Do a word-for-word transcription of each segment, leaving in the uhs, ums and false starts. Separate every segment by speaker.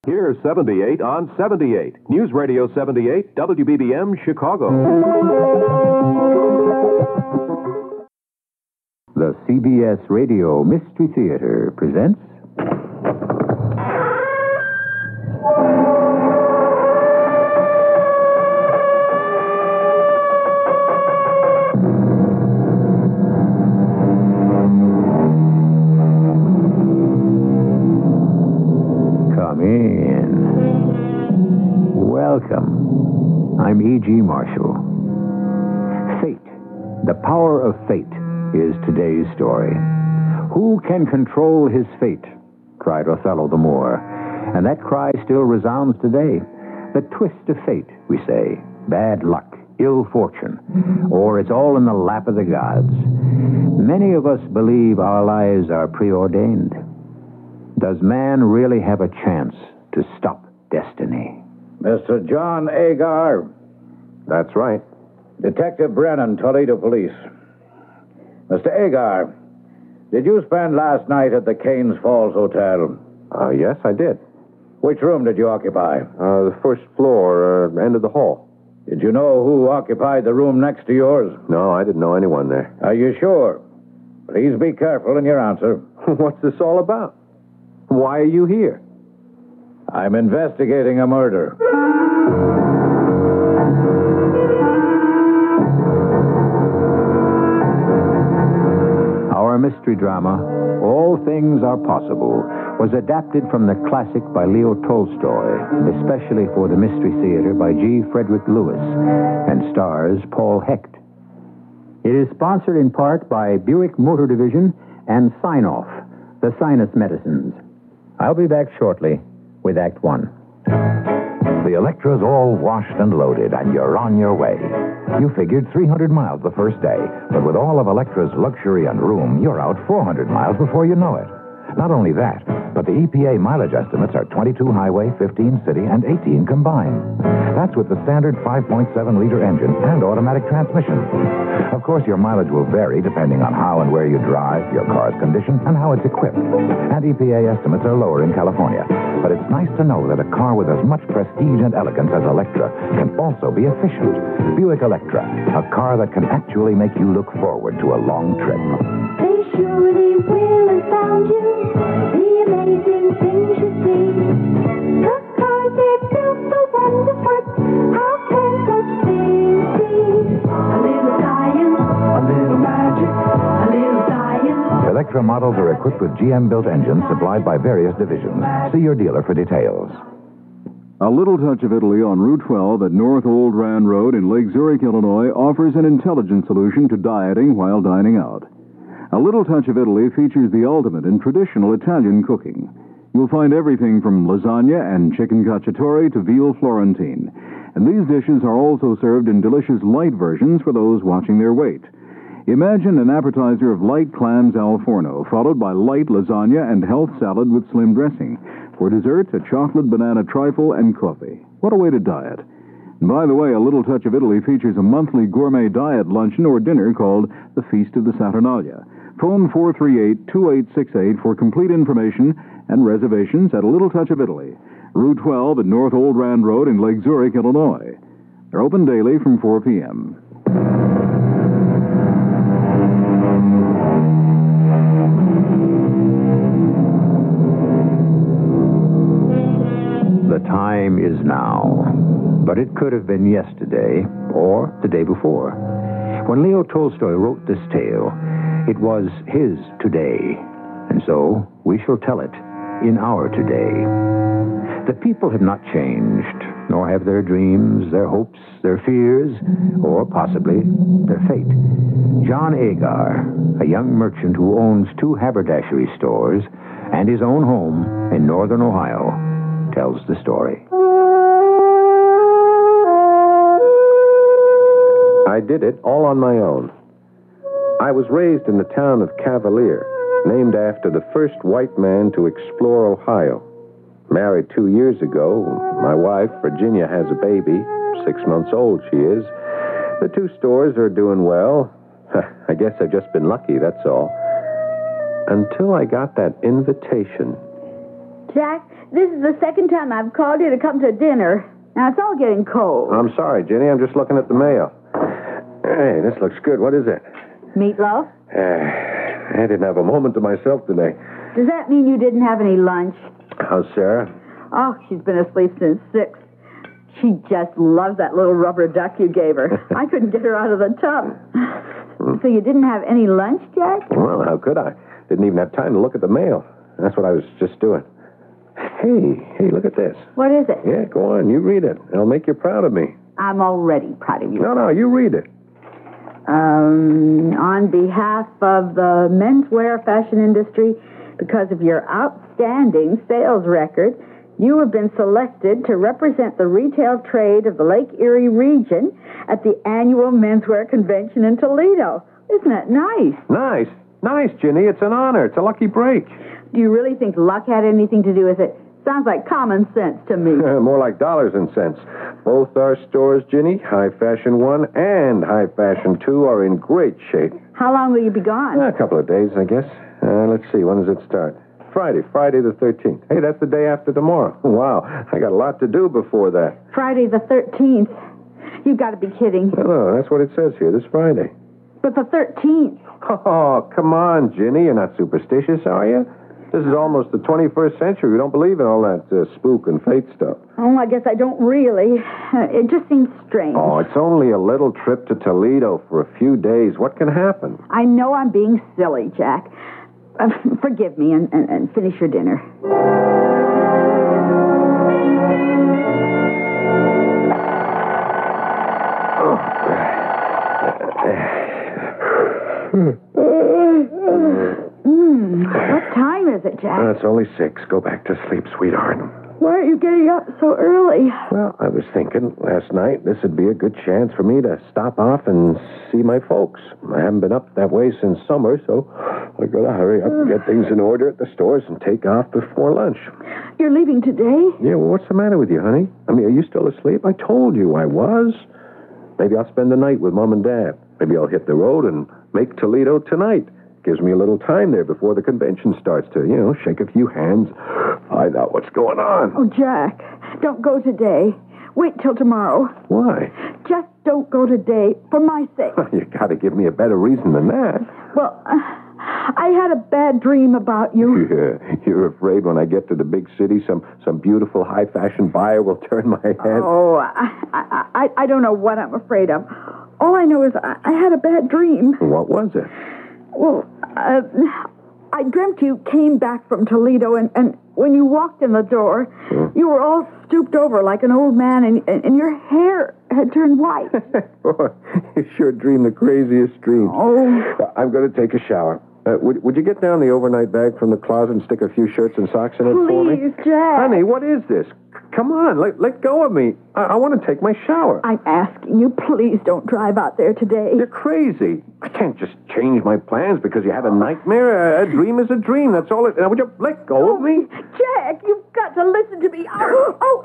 Speaker 1: Here's seventy-eight on seventy-eight. News Radio seventy-eight, W B B M, Chicago.
Speaker 2: The C B S Radio Mystery Theater presents... Come in. Welcome. I'm E G. Marshall. Fate, the power of fate, is today's story. Who can control his fate? Cried Othello the Moor. And that cry still resounds today. The twist of fate, we say. Bad luck, ill fortune, or it's all in the lap of the gods. Many of us believe our lives are preordained. Does man really have a chance to stop destiny?
Speaker 3: Mister John Agar.
Speaker 1: That's right.
Speaker 3: Detective Brennan, Toledo Police. Mister Agar, did you spend last night at the Canes Falls Hotel?
Speaker 1: Uh, yes, I did.
Speaker 3: Which room did you occupy?
Speaker 1: Uh, the first floor, uh, end of the hall.
Speaker 3: Did you know who occupied the room next to yours?
Speaker 1: No, I didn't know anyone there.
Speaker 3: Are you sure? Please be careful in your answer.
Speaker 1: What's this all about? Why are you here?
Speaker 3: I'm investigating a murder.
Speaker 2: Our mystery drama, All Things Are Possible, was adapted from the classic by Leo Tolstoy, especially for the Mystery Theater by G. Frederick Lewis, and stars Paul Hecht. It is sponsored in part by Buick Motor Division and Sign-Off, the sinus medicines. I'll be back shortly with Act One.
Speaker 4: The Electra's all washed and loaded, and you're on your way. You figured three hundred miles the first day, but with all of Electra's luxury and room, you're out four hundred miles before you know it. Not only that, but the E P A mileage estimates are twenty-two highway, fifteen city, and eighteen combined. That's with the standard five point seven liter engine and automatic transmission. Of course, your mileage will vary depending on how and where you drive, your car's condition, and how it's equipped. And E P A estimates are lower in California. But it's nice to know that a car with as much prestige and elegance as Electra can also be efficient. Buick Electra, a car that can actually make you look forward to a long trip.
Speaker 5: They surely will have found you, the amazing things you see. The cars they're built so wonderful, how can such things be? A little science, a little magic, a little science.
Speaker 4: Electra models are equipped with G M-built engines supplied by various divisions. See your dealer for details.
Speaker 6: A Little Touch of Italy on Route twelve at North Old Rand Road in Lake Zurich, Illinois, offers an intelligent solution to dieting while dining out. A Little Touch of Italy features the ultimate in traditional Italian cooking. You'll find everything from lasagna and chicken cacciatore to veal Florentine. And these dishes are also served in delicious light versions for those watching their weight. Imagine an appetizer of light clams al forno, followed by light lasagna and health salad with slim dressing. For dessert, a chocolate banana trifle and coffee. What a way to diet. And by the way, A Little Touch of Italy features a monthly gourmet diet luncheon or dinner called the Feast of the Saturnalia. Phone four three eight, two eight six eight for complete information and reservations at A Little Touch of Italy, Route twelve at North Old Rand Road in Lake Zurich, Illinois. They're open daily from four p.m.
Speaker 2: The time is now, but it could have been yesterday or the day before. When Leo Tolstoy wrote this tale, it was his today, and so we shall tell it in our today. The people have not changed, nor have their dreams, their hopes, their fears, or possibly their fate. John Agar, a young merchant who owns two haberdashery stores and his own home in northern Ohio, tells the story.
Speaker 1: I did it all on my own. I was raised in the town of Cavalier, named after the first white man to explore Ohio. Married two years ago, my wife, Virginia, has a baby. Six months old she is. The two stores are doing well. I guess I've just been lucky, that's all. Until I got that invitation
Speaker 7: Jack, this is the second time I've called you to come to dinner. Now, it's all getting cold.
Speaker 1: I'm sorry, Ginny. I'm just looking at the mail. Hey, this looks good. What is it?
Speaker 7: Meatloaf?
Speaker 1: Uh, I didn't have a moment to myself today.
Speaker 7: Does that mean you didn't have any lunch?
Speaker 1: How's Sarah?
Speaker 7: Oh, she's been asleep since six. She just loves that little rubber duck you gave her. I couldn't get her out of the tub. So you didn't have any lunch, Jack?
Speaker 1: Well, how could I? Didn't even have time to look at the mail. That's what I was just doing. Hey, hey, look at this.
Speaker 7: What is it?
Speaker 1: Yeah, go on. You read it. It'll make you proud of me.
Speaker 7: I'm already proud of you.
Speaker 1: No, no, you read it.
Speaker 7: Um, on behalf of the menswear fashion industry, because of your outstanding sales record, you have been selected to represent the retail trade of the Lake Erie region at the annual menswear convention in Toledo. Isn't that nice?
Speaker 1: Nice. Nice, Ginny. It's an honor. It's a lucky break.
Speaker 7: Do you really think luck had anything to do with it? Sounds like common sense to me.
Speaker 1: More like dollars and cents. Both our stores, Ginny, High Fashion one and High Fashion two, are in great shape.
Speaker 7: How long will you be gone?
Speaker 1: A couple of days, I guess. Uh, let's see. When does it start? Friday. Friday the thirteenth. Hey, that's the day after tomorrow. Wow. I got a lot to do before that.
Speaker 7: Friday the thirteenth. You've got to be kidding.
Speaker 1: No, no, that's what it says here, this Friday.
Speaker 7: But the thirteenth.
Speaker 1: Oh, come on, Ginny. You're not superstitious, are you? This is almost the twenty-first century. We don't believe in all that uh, spook and fate stuff.
Speaker 7: Oh, I guess I don't really. Uh, it just seems strange.
Speaker 1: Oh, it's only a little trip to Toledo for a few days. What can happen?
Speaker 7: I know I'm being silly, Jack. Uh, forgive me and, and, and finish your dinner. Mm, what time is it, Jack?
Speaker 1: Uh, it's only six. Go back to sleep, sweetheart.
Speaker 7: Why are you getting up so early?
Speaker 1: Well, I was thinking last night this would be a good chance for me to stop off and see my folks. I haven't been up that way since summer, so I gotta hurry up and get things in order at the stores and take off before lunch.
Speaker 7: You're leaving today?
Speaker 1: Yeah, well, what's the matter with you, honey? I mean, are you still asleep? I told you I was. Maybe I'll spend the night with Mom and Dad. Maybe I'll hit the road and make Toledo tonight. Gives me a little time there before the convention starts to, you know, shake a few hands, find out what's going on.
Speaker 7: Oh, Jack, don't go today. Wait till tomorrow.
Speaker 1: Why?
Speaker 7: Just don't go today, for my sake.
Speaker 1: You gotta give me a better reason than that.
Speaker 7: Well, uh, I had a bad dream about you.
Speaker 1: Yeah, you're afraid when I get to the big city, some, some beautiful high-fashion buyer will turn my head?
Speaker 7: Oh, I, I, I, I don't know what I'm afraid of. All I know is I, I had a bad dream.
Speaker 1: What was it?
Speaker 7: Well, uh, I dreamt you came back from Toledo, and, and when you walked in the door, hmm. you were all stooped over like an old man, and, and your hair had turned white.
Speaker 1: Boy, you sure dream the craziest dreams.
Speaker 7: Oh.
Speaker 1: I'm going to take a shower. Uh, would, would you get down the overnight bag from the closet and stick a few shirts and socks in it
Speaker 7: Please,
Speaker 1: for me?
Speaker 7: Please, Jack.
Speaker 1: Honey, what is this? Come on, let, let go of me. I, I want to take my shower.
Speaker 7: I'm asking you, please don't drive out there today.
Speaker 1: You're crazy. I can't just change my plans because you had a nightmare. A, a dream is a dream. That's all it... Now, would you let go
Speaker 7: oh,
Speaker 1: of me?
Speaker 7: Jack, you've got to listen to me. Oh, oh,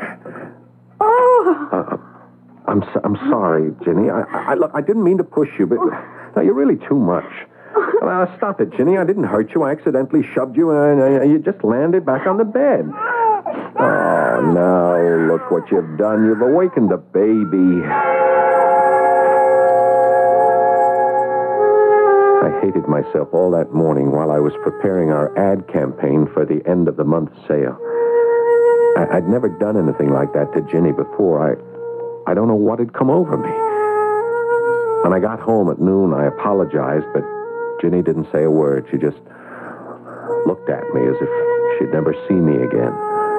Speaker 7: oh.
Speaker 1: Uh, I'm so, I'm sorry, Ginny. I, I look. I didn't mean to push you, but no, you're really too much. Uh, stop it, Ginny. I didn't hurt you. I accidentally shoved you, and uh, you just landed back on the bed. Oh, now look what you've done. You've awakened a baby. I hated myself all that morning while I was preparing our ad campaign for the end of the month sale. I, I'd never done anything like that to Ginny before. I, I don't know what had come over me. When I got home at noon, I apologized, but Ginny didn't say a word. She just looked at me as if she'd never seen me again.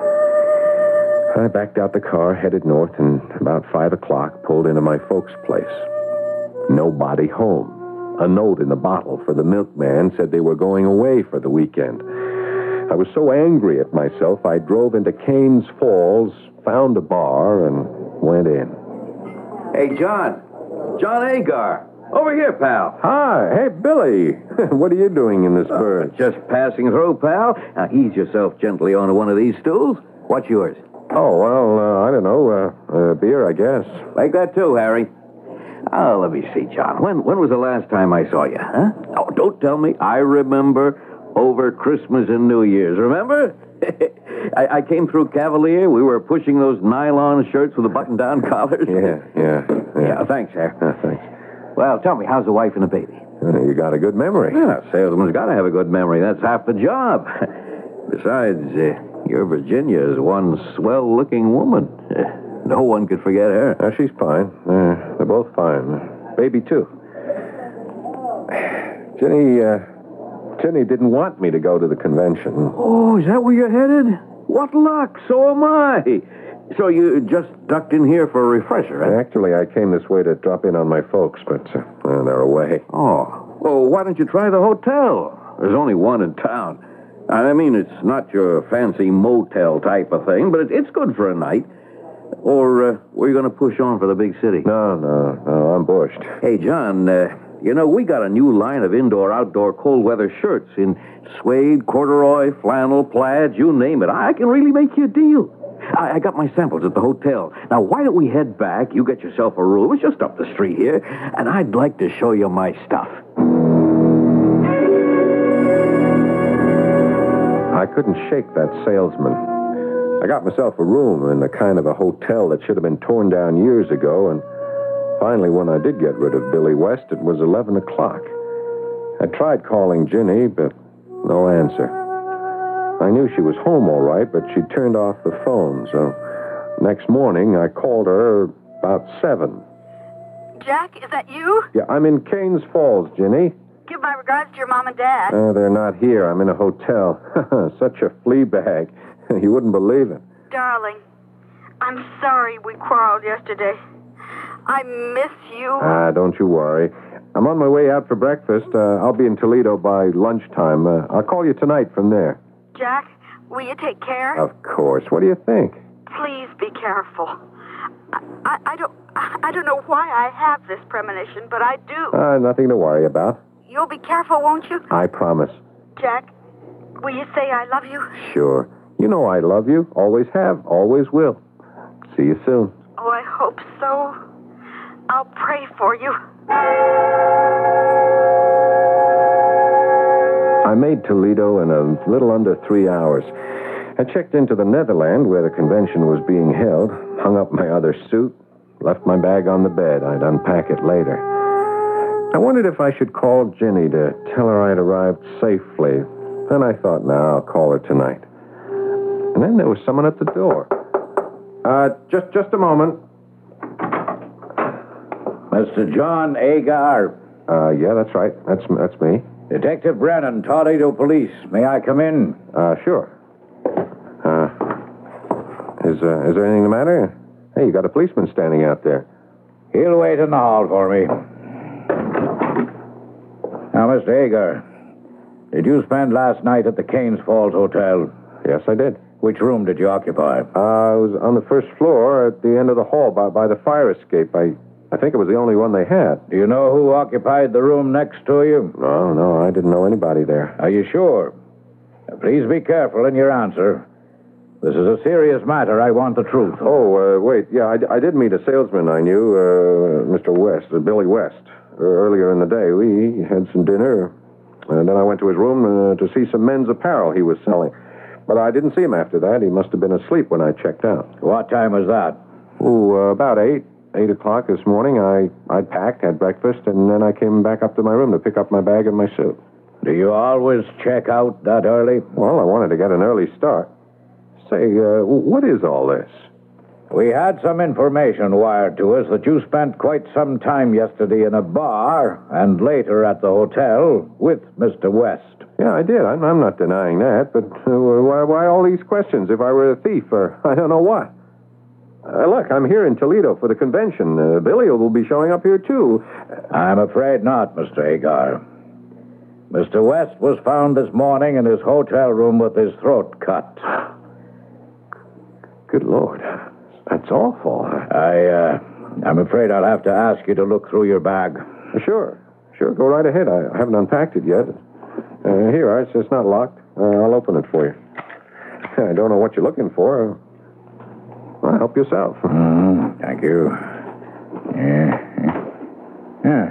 Speaker 1: I backed out the car, headed north, and about five o'clock pulled into my folks' place. Nobody home. A note in the bottle for the milkman said they were going away for the weekend. I was so angry at myself, I drove into Canes Falls, found a bar, and went in.
Speaker 8: Hey, John. John Agar. Over here, pal.
Speaker 1: Hi. Hey, Billy. What are you doing in this berth?
Speaker 8: Uh, just passing through, pal. Now, ease yourself gently onto one of these stools. What's yours?
Speaker 1: Oh, well, uh, I don't know. Uh, uh, beer, I guess.
Speaker 8: Like that, too, Harry. Oh, let me see, John. When when was the last time I saw you, huh? Oh, don't tell me. I remember over Christmas and New Year's. Remember? I, I came through Cavalier. We were pushing those nylon shirts with the button-down collars.
Speaker 1: Yeah, yeah, yeah.
Speaker 8: Yeah, thanks, sir.
Speaker 1: Uh, thanks.
Speaker 8: Well, tell me, how's the wife and the baby?
Speaker 1: Uh, you got a good memory.
Speaker 8: Yeah, salesman's got to have a good memory. That's half the job. Besides, uh, your Virginia is one swell-looking woman. Uh, no one could forget her.
Speaker 1: Uh, she's fine. Uh, they're both fine. Baby, too. Jenny, uh, Jenny didn't want me to go to the convention.
Speaker 8: Oh, is that where you're headed? What luck. So am I. So you just ducked in here for a refresher, eh?
Speaker 1: Actually, I came this way to drop in on my folks, but uh, they're away.
Speaker 8: Oh. Well, why don't you try the hotel? There's only one in town. I mean, it's not your fancy motel type of thing, but it, it's good for a night. Or uh, were you going to push on for the big city?
Speaker 1: No, no, no, I'm bushed.
Speaker 8: Hey, John, uh, you know, we got a new line of indoor-outdoor cold-weather shirts in suede, corduroy, flannel, plaids, you name it. I can really make you a deal. I, I got my samples at the hotel. Now, why don't we head back? You get yourself a room. It's just up the street here. And I'd like to show you my stuff.
Speaker 1: I couldn't shake that salesman. I got myself a room in the kind of a hotel that should have been torn down years ago, and finally, when I did get rid of Billy West, it was eleven o'clock. I tried calling Ginny, but no answer. I knew she was home all right, but she turned off the phone, so next morning I called her about seven.
Speaker 7: Jack, is that you?
Speaker 1: Yeah, I'm in Canes Falls, Ginny.
Speaker 7: Give my regards to your mom and dad.
Speaker 1: Uh, they're not here. I'm in a hotel. Such a flea bag. You wouldn't believe it.
Speaker 7: Darling, I'm sorry we quarreled yesterday. I miss you.
Speaker 1: Ah, don't you worry. I'm on my way out for breakfast. Uh, I'll be in Toledo by lunchtime. Uh, I'll call you tonight from there.
Speaker 7: Jack, will you take care?
Speaker 1: Of course. What do you think?
Speaker 7: Please be careful. I, I, I don't I don't know why I have this premonition, but I do.
Speaker 1: Uh, nothing to worry about.
Speaker 7: You'll be careful, won't you?
Speaker 1: I promise.
Speaker 7: Jack, will you say I love you?
Speaker 1: Sure. You know I love you. Always have. Always will. See you soon.
Speaker 7: Oh, I hope so. I'll pray for you.
Speaker 1: I made Toledo in a little under three hours. I checked into the Netherland where the convention was being held, hung up my other suit, left my bag on the bed. I'd unpack it later. I wondered if I should call Ginny to tell her I'd arrived safely. Then I thought, nah, I'll call her tonight. And then there was someone at the door. Uh, just just a moment.
Speaker 3: Mister John Agar.
Speaker 1: Uh, yeah, that's right. That's that's me.
Speaker 3: Detective Brennan, Toledo Police. May I come in?
Speaker 1: Uh, sure. Uh, is, uh, is there anything the matter? Hey, you got a policeman standing out there.
Speaker 3: He'll wait in the hall for me. Now, Mister Agar, did you spend last night at the Canes Falls Hotel?
Speaker 1: Yes, I did.
Speaker 3: Which room did you occupy?
Speaker 1: Uh, I was on the first floor at the end of the hall by, by the fire escape. I, I think it was the only one they had.
Speaker 3: Do you know who occupied the room next to you?
Speaker 1: No, no, I didn't know anybody there.
Speaker 3: Are you sure? Now, please be careful in your answer. This is a serious matter. I want the truth.
Speaker 1: Oh, uh, wait. Yeah, I, I did meet a salesman I knew, uh, Mister West, uh, Billy West, uh, earlier in the day. We had some dinner, and then I went to his room uh, to see some men's apparel he was selling. But I didn't see him after that. He must have been asleep when I checked out.
Speaker 3: What time was that?
Speaker 1: Oh, uh, about eight. Eight o'clock this morning. I, I packed, had breakfast, and then I came back up to my room to pick up my bag and my suit.
Speaker 3: Do you always check out that early?
Speaker 1: Well, I wanted to get an early start. Say, uh, what is all this?
Speaker 3: We had some information wired to us that you spent quite some time yesterday in a bar and later at the hotel with Mister West.
Speaker 1: Yeah, I did. I'm, I'm not denying that, but uh, why, why all these questions if I were a thief or I don't know what? Uh, look, I'm here in Toledo for the convention. Uh, Billy will be showing up here, too.
Speaker 3: I'm afraid not, Mister Agar. Mister West was found this morning in his hotel room with his throat cut.
Speaker 1: Good Lord. That's awful.
Speaker 3: I, uh, I'm afraid I'll have to ask you to look through your bag.
Speaker 1: Sure. Sure, go right ahead. I, I haven't unpacked it yet. Uh, here, it's, it's not locked. Uh, I'll open it for you. I don't know what you're looking for. Well, help yourself.
Speaker 3: Mm, thank you. Yeah. Yeah.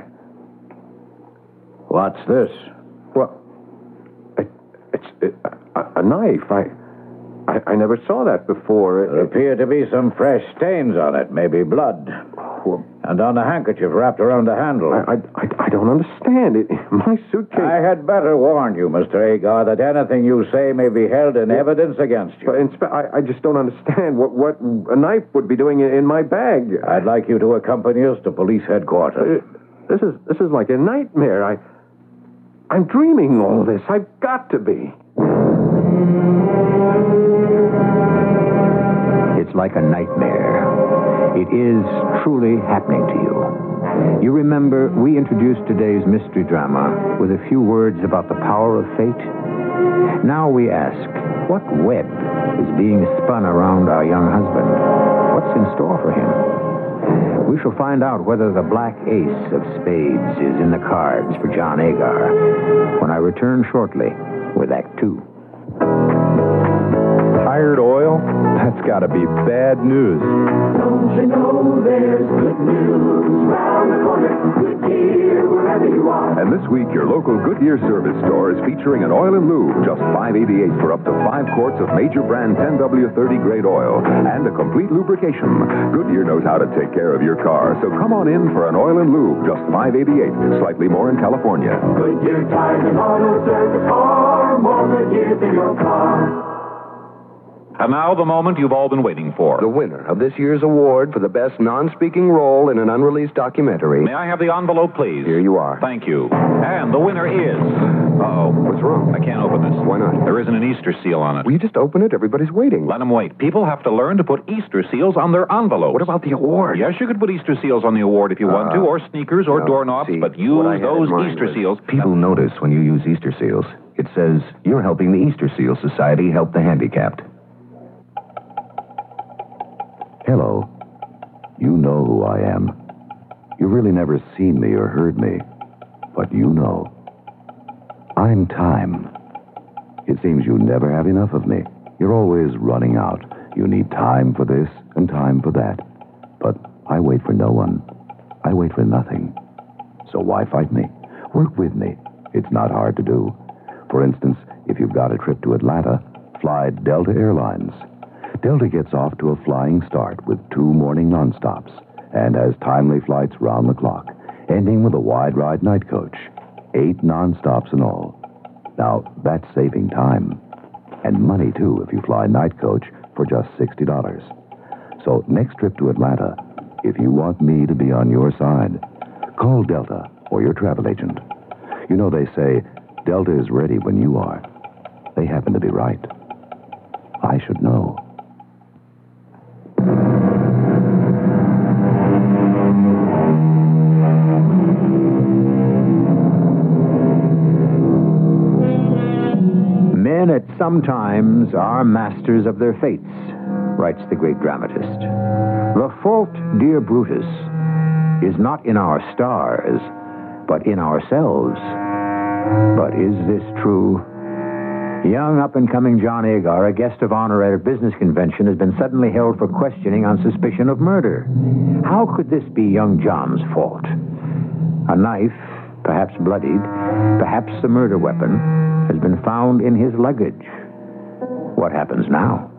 Speaker 3: What's this?
Speaker 1: Well, it, it's it, a, a knife. I I, I never saw that before.
Speaker 3: There appear to be some fresh stains on it, maybe blood.
Speaker 1: Well,
Speaker 3: And on the handkerchief wrapped around the handle.
Speaker 1: I, I, I, I don't understand. It, my suitcase...
Speaker 3: I had better warn you, Mister Agar, that anything you say may be held in evidence against you.
Speaker 1: But, Inspe- I, I just don't understand what, what a knife would be doing in, in my bag.
Speaker 3: I'd like you to accompany us to police headquarters.
Speaker 1: Uh, This is this is like a nightmare. I, I'm dreaming all this. I've got to be.
Speaker 2: It's like a nightmare. It is truly happening to you. You remember, we introduced today's mystery drama with a few words about the power of fate. Now we ask, what web is being spun around our young husband? What's in store for him? We shall find out whether the black ace of spades is in the cards for John Agar when I return shortly with Act Two.
Speaker 9: Tired oil? That's got to be bad news.
Speaker 5: Don't you know there's good news round the corner? Goodyear, wherever you are.
Speaker 9: And this week, your local Goodyear service store is featuring an oil and lube, just five eighty-eight for up to five quarts of major brand ten W thirty grade oil and a complete lubrication. Goodyear knows how to take care of your car, so come on in for an oil and lube, just five eighty-eight, slightly more in California.
Speaker 5: Goodyear tires and auto service are more Goodyear than your car.
Speaker 10: And now the moment you've all been waiting for.
Speaker 11: The winner of this year's award for the best non-speaking role in an unreleased documentary.
Speaker 10: May I have the envelope, please?
Speaker 11: Here you are.
Speaker 10: Thank you. And the winner is... Uh-oh.
Speaker 11: What's wrong?
Speaker 10: I can't open this.
Speaker 11: Why not?
Speaker 10: There isn't an Easter seal on it.
Speaker 11: Will you just open it? Everybody's waiting.
Speaker 10: Let them wait. People have to learn to put Easter seals on their envelopes.
Speaker 11: What about the award?
Speaker 10: Yes, you could put Easter seals on the award if you want to,
Speaker 11: Uh,
Speaker 10: or sneakers, or
Speaker 11: no,
Speaker 10: doorknobs,
Speaker 11: see,
Speaker 10: but
Speaker 11: what
Speaker 10: use
Speaker 11: I had in
Speaker 10: those
Speaker 11: mind
Speaker 10: Easter
Speaker 11: was
Speaker 10: seals.
Speaker 11: People notice when you use Easter seals. It says you're helping the Easter Seal Society help the handicapped.
Speaker 4: Hello. You know who I am. You've really never seen me or heard me, but you know. I'm time. It seems you never have enough of me. You're always running out. You need time for this and time for that. But I wait for no one. I wait for nothing. So why fight me? Work with me. It's not hard to do. For instance, if you've got a trip to Atlanta, fly Delta Airlines. Delta gets off to a flying start with two morning nonstops and has timely flights round the clock, ending with a wide-ride night coach. Eight nonstops in all. Now, that's saving time. And money, too, if you fly night coach for just sixty dollars. So next trip to Atlanta, if you want me to be on your side, call Delta or your travel agent. You know, they say Delta is ready when you are. They happen to be right. I should know.
Speaker 2: Men at some times are masters of their fates, writes the great dramatist. The fault, dear Brutus, is not in our stars, but in ourselves. But is this true? Young up-and-coming John Agar, a guest of honor at a business convention, has been suddenly held for questioning on suspicion of murder. How could this be young John's fault? A knife, perhaps bloodied, perhaps the murder weapon, has been found in his luggage. What happens now?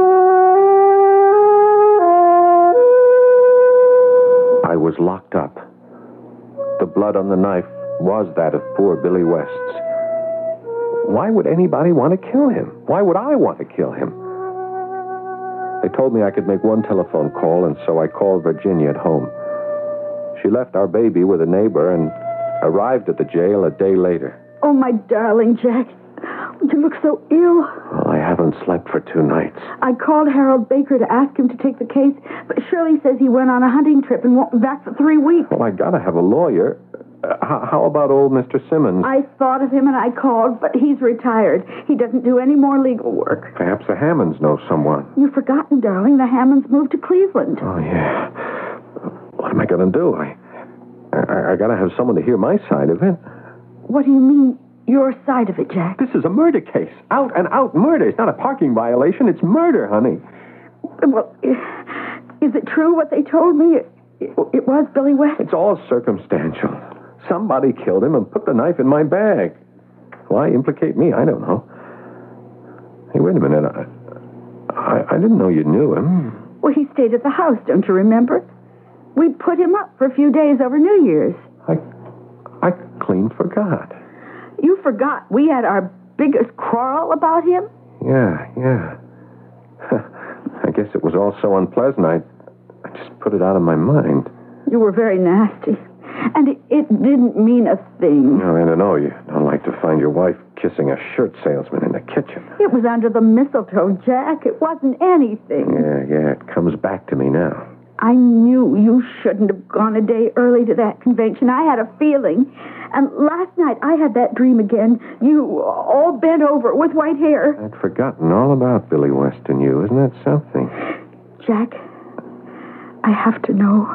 Speaker 1: I was locked up. The blood on the knife was that of poor Billy West's. Why would anybody want to kill him? Why would I want to kill him? They told me I could make one telephone call, and so I called Virginia at home. She left our baby with a neighbor and arrived at the jail a day later.
Speaker 7: Oh, my darling Jack. You look so ill.
Speaker 1: Well, I haven't slept for two nights.
Speaker 7: I called Harold Baker to ask him to take the case, but Shirley says he went on a hunting trip and won't be back for three weeks.
Speaker 1: Well, I gotta have a lawyer. Uh, how, how about old Mister Simmons?
Speaker 7: I thought of him and I called, but he's retired. He doesn't do any more legal work.
Speaker 1: Perhaps the Hammonds know someone.
Speaker 7: You've forgotten, darling. The Hammonds moved to Cleveland.
Speaker 1: Oh, yeah. What am I gonna do? I, I, I gotta have someone to hear my side of it.
Speaker 7: What do you mean, your side of it, Jack?
Speaker 1: This is a murder case. Out and out murder. It's not a parking violation. It's murder, honey.
Speaker 7: Well, is it true what they told me? It, it, it was Billy West?
Speaker 1: It's all circumstantial. Somebody killed him and put the knife in my bag. Why implicate me? I don't know. Hey, wait a minute. I, I, I didn't know you knew him.
Speaker 7: Well, he stayed at the house, don't you remember? We put him up for a few days over New Year's.
Speaker 1: I, I clean forgot.
Speaker 7: You forgot we had our biggest quarrel about him?
Speaker 1: Yeah, yeah. I guess it was all so unpleasant, I, I just put it out of my mind.
Speaker 7: You were very nasty. And it, it didn't mean a thing.
Speaker 1: No, I don't know. You don't like to find your wife kissing a shirt salesman in the kitchen.
Speaker 7: It was under the mistletoe, Jack. It wasn't anything.
Speaker 1: Yeah, yeah, it comes back to me now.
Speaker 7: I knew you shouldn't have gone a day early to that convention. I had a feeling. And last night I had that dream again. You all bent over with white hair.
Speaker 1: I'd forgotten all about Billy West and you. Isn't that something?
Speaker 7: Jack, I have to know.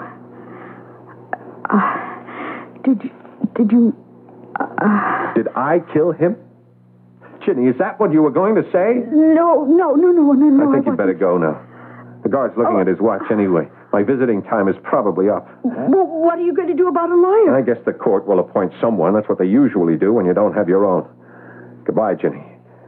Speaker 7: Uh, did you... Did you... Uh,
Speaker 1: did I kill him? Ginny, is that what you were going to say?
Speaker 7: No, no, no, no, no, no.
Speaker 1: I think
Speaker 7: I
Speaker 1: you'd better go now. The guard's looking
Speaker 7: oh.
Speaker 1: at his watch anyway. My visiting time is probably up.
Speaker 7: Well, what are you going to do about a lawyer?
Speaker 1: I guess the court will appoint someone. That's what they usually do when you don't have your own. Goodbye, Ginny.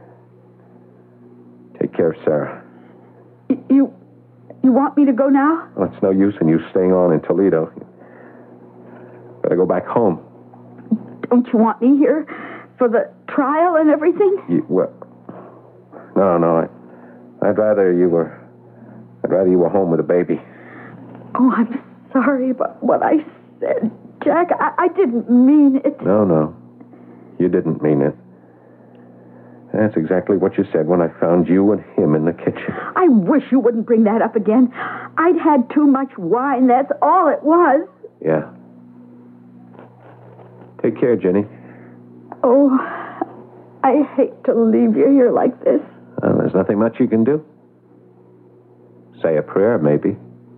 Speaker 1: Take care, Sarah.
Speaker 7: Y- you... You want me to go now?
Speaker 1: Well, it's no use in you staying on in Toledo. Better go back home.
Speaker 7: Don't you want me here for the trial and everything?
Speaker 1: You, well, no, no. I, I'd rather you were... I'd rather you were home with a baby.
Speaker 7: Oh, I'm sorry about what I said. Jack, I, I didn't mean it.
Speaker 1: No, no. You didn't mean it. That's exactly what you said when I found you and him in the kitchen.
Speaker 7: I wish you wouldn't bring that up again. I'd had too much wine. That's all it was.
Speaker 1: Yeah. Take care, Jenny.
Speaker 7: Oh, I hate to leave you here like this.
Speaker 1: Well, there's nothing much you can do. Say a prayer, maybe.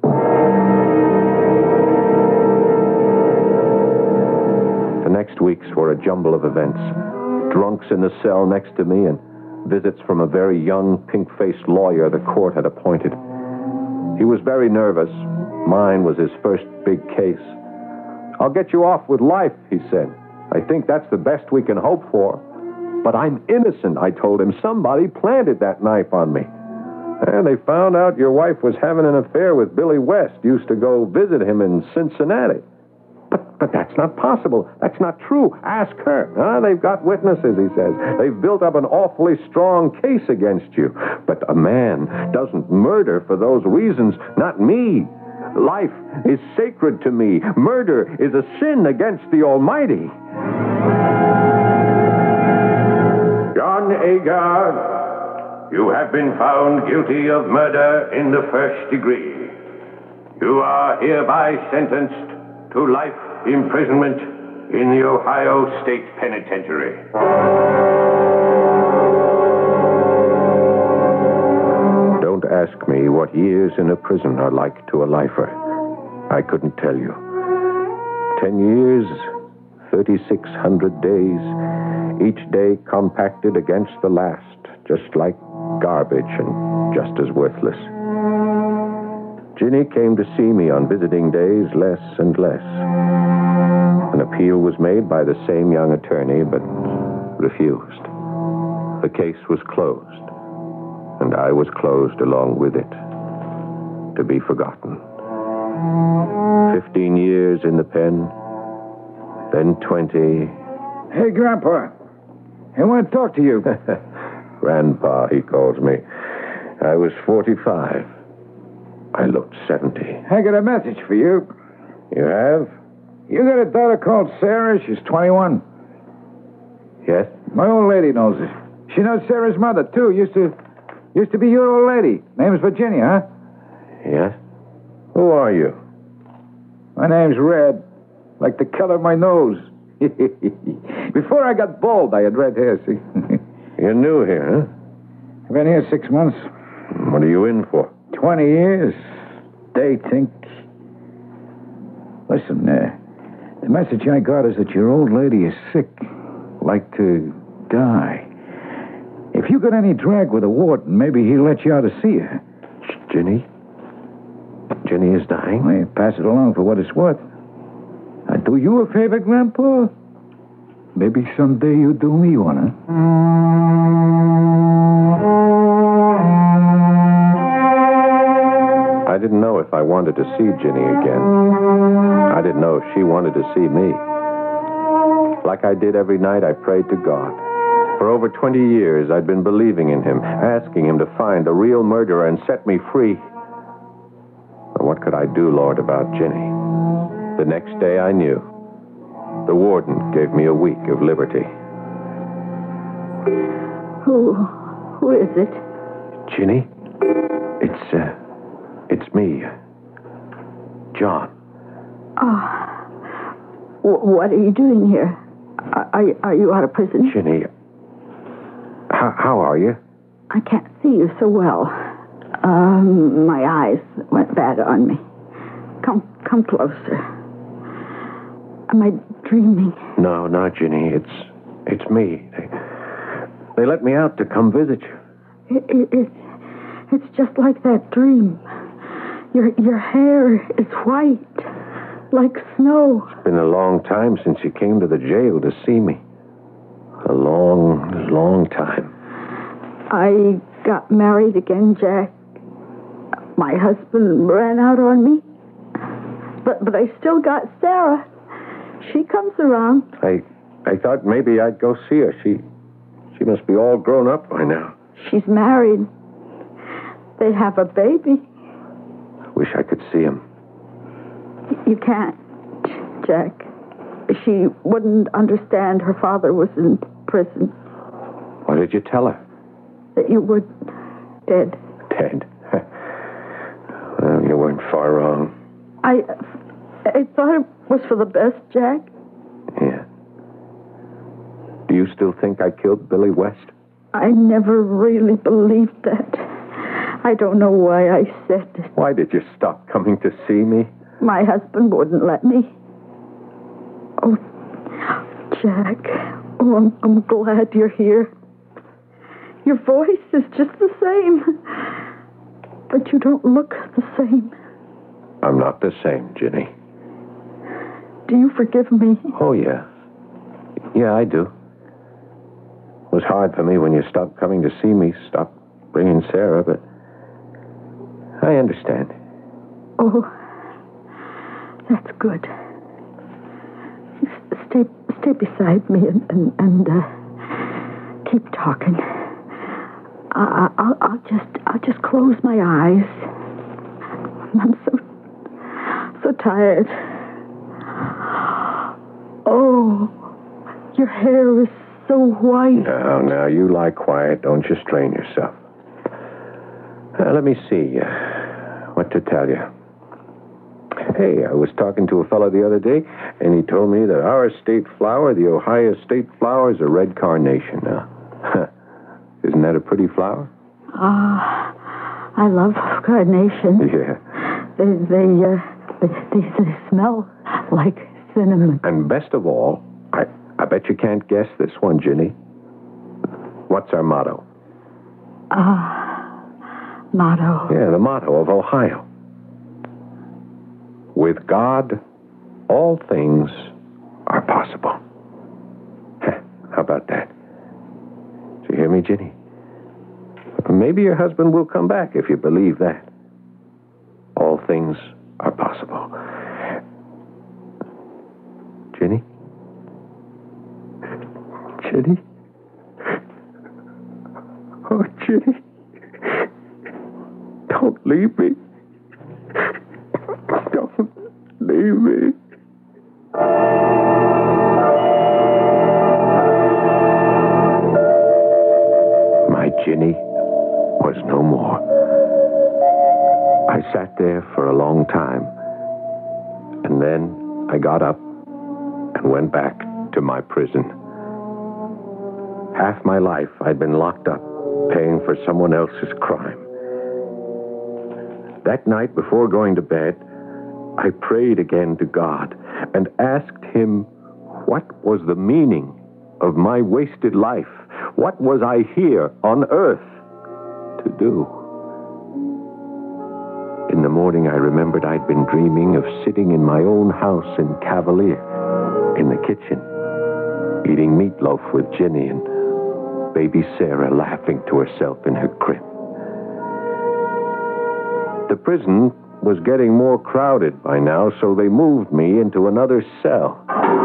Speaker 1: The next weeks were a jumble of events. Drunks in the cell next to me and visits from a very young, pink-faced lawyer the court had appointed. He was very nervous. Mine was his first big case. I'll get you off with life, he said. I think that's the best we can hope for. But I'm innocent, I told him. Somebody planted that knife on me. And they found out your wife was having an affair with Billy West. Used to go visit him in Cincinnati. But, but that's not possible. That's not true. Ask her. Huh? They've got witnesses, he says. They've built up an awfully strong case against you. But a man doesn't murder for those reasons. Not me. Life is sacred to me. Murder is a sin against the Almighty.
Speaker 12: John Agar, you have been found guilty of murder in the first degree. You are hereby sentenced to life imprisonment in the Ohio State Penitentiary.
Speaker 1: Don't ask me what years in a prison are like to a lifer. I couldn't tell you. Ten years, thirty-six hundred days, each day compacted against the last, just like garbage and just as worthless. Ginny came to see me on visiting days less and less. An appeal was made by the same young attorney, but refused. The case was closed, and I was closed along with it, to be forgotten. Fifteen years in the pen, then twenty.
Speaker 3: Hey, Grandpa, I want to talk to you.
Speaker 1: Grandpa, he calls me. I was forty-five. I looked seventy.
Speaker 3: I got a message for you.
Speaker 1: You have?
Speaker 3: You got a daughter called Sarah. She's twenty-one.
Speaker 1: Yes?
Speaker 3: My old lady knows her. She knows Sarah's mother, too. Used to used to be your old lady. Name's Virginia, huh?
Speaker 1: Yes? Who are you?
Speaker 3: My name's Red. Like the color of my nose. Before I got bald, I had red hair, see?
Speaker 1: You're new here, huh?
Speaker 3: I've been here six months.
Speaker 1: What are you in for?
Speaker 3: Twenty years. They think... Listen, uh, the message I got is that your old lady is sick. Like to die. If you got any drag with a warden, maybe he'll let you out to see her.
Speaker 1: Ginny? Ginny is dying?
Speaker 3: Well, pass it along for what it's worth. I do you a favor, Grandpa? Maybe someday you do me one, huh?
Speaker 1: I didn't know if I wanted to see Ginny again. I didn't know if she wanted to see me. Like I did every night, I prayed to God. For over twenty years, I'd been believing in him, asking him to find the real murderer and set me free. But what could I do, Lord, about Ginny? The next day, I knew. The warden gave me a week of liberty.
Speaker 7: Who... who is it?
Speaker 1: Ginny? It's, uh... it's me. John.
Speaker 7: Oh. W- what are you doing here? Are, are, are you out of prison?
Speaker 1: Ginny, how, how are you?
Speaker 7: I can't see you so well. Um, my eyes went bad on me. Come, come closer. Am I dreaming?
Speaker 1: No, no, Ginny. It's, it's me. They, they let me out to come visit you.
Speaker 7: It, it, it's, it's just like that dream. Your, your hair is white, like snow.
Speaker 1: It's been a long time since you came to the jail to see me. A long, long time.
Speaker 7: I got married again, Jack. My husband ran out on me. But but I still got Sarah. She comes around.
Speaker 1: I I thought maybe I'd go see her. She she must be all grown up by now.
Speaker 7: She's married. They have a baby.
Speaker 1: Wish I could see him.
Speaker 7: You can't, Jack. She wouldn't understand her father was in prison.
Speaker 1: What did you tell her?
Speaker 7: That you were dead.
Speaker 1: Dead? Well, you weren't far wrong.
Speaker 7: I, I thought it was for the best, Jack.
Speaker 1: Yeah. Do you still think I killed Billy West?
Speaker 7: I never really believed that. I don't know why I said it.
Speaker 1: Why did you stop coming to see me?
Speaker 7: My husband wouldn't let me. Oh, Jack. Oh, I'm, I'm glad you're here. Your voice is just the same. But you don't look the same.
Speaker 1: I'm not the same, Ginny.
Speaker 7: Do you forgive me?
Speaker 1: Oh, yeah. Yeah, I do. It was hard for me when you stopped coming to see me, stopped bringing Sarah, but I understand.
Speaker 7: Oh, that's good. Stay, stay beside me and and, and uh, keep talking. I, I'll, I'll just, I'll just close my eyes. I'm so, so tired. Oh, your hair is so white.
Speaker 1: Now, now, you lie quiet. Don't you strain yourself. Uh, let me see uh, what to tell you. Hey, I was talking to a fellow the other day, and he told me that our state flower, the Ohio state flower, is a red carnation. Now, isn't that a pretty flower?
Speaker 7: Ah, uh, I love carnations.
Speaker 1: Yeah.
Speaker 7: They, they, uh, they, they, they smell like cinnamon.
Speaker 1: And best of all, I, I bet you can't guess this one, Ginny. What's our motto?
Speaker 7: Ah, uh, motto.
Speaker 1: Yeah, the motto of Ohio. With God, all things are possible. How about that? Did you hear me, Ginny? Maybe your husband will come back if you believe that. All things are possible. Ginny? Ginny? Oh, Ginny. Don't leave me. Don't leave me. My Ginny was no more. I sat there for a long time, and then I got up and went back to my prison. Half my life I'd been locked up, paying for someone else's crime. That night, before going to bed, I prayed again to God and asked him what was the meaning of my wasted life. What was I here on earth to do? In the morning, I remembered I'd been dreaming of sitting in my own house in Cavalier, in the kitchen, eating meatloaf with Ginny and baby Sarah laughing to herself in her crib. The prison was getting more crowded by now, so they moved me into another cell.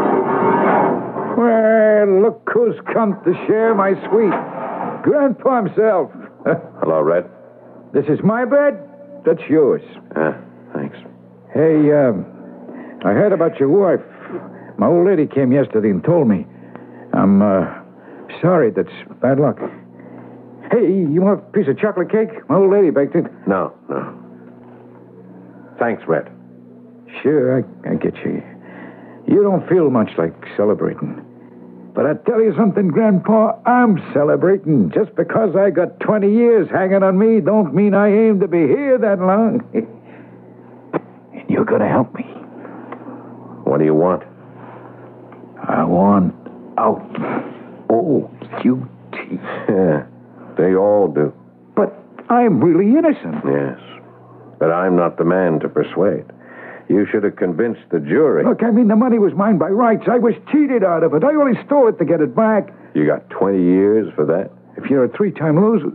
Speaker 3: Well, look who's come to share my suite. Grandpa himself.
Speaker 1: Hello, Red.
Speaker 3: This is my bed. That's yours.
Speaker 1: Ah, thanks.
Speaker 3: Hey, um, I heard about your wife. My old lady came yesterday and told me. I'm, uh, sorry, that's bad luck. Hey, you want a piece of chocolate cake? My old lady baked it.
Speaker 1: No, no. Thanks, Red.
Speaker 3: Sure, I, I get you. You don't feel much like celebrating. But I tell you something, Grandpa, I'm celebrating. Just because I got twenty years hanging on me don't mean I aim to be here that long. And you're going to help me.
Speaker 1: What do you want?
Speaker 3: I want out. Oh, you teeth.
Speaker 1: Yeah, they all do.
Speaker 3: But I'm really innocent.
Speaker 1: Yes, but I'm not the man to persuade. You should have convinced the jury.
Speaker 3: Look, I mean, the money was mine by rights. I was cheated out of it. I only stole it to get it back.
Speaker 1: You got twenty years for that?
Speaker 3: If you're a three-time loser.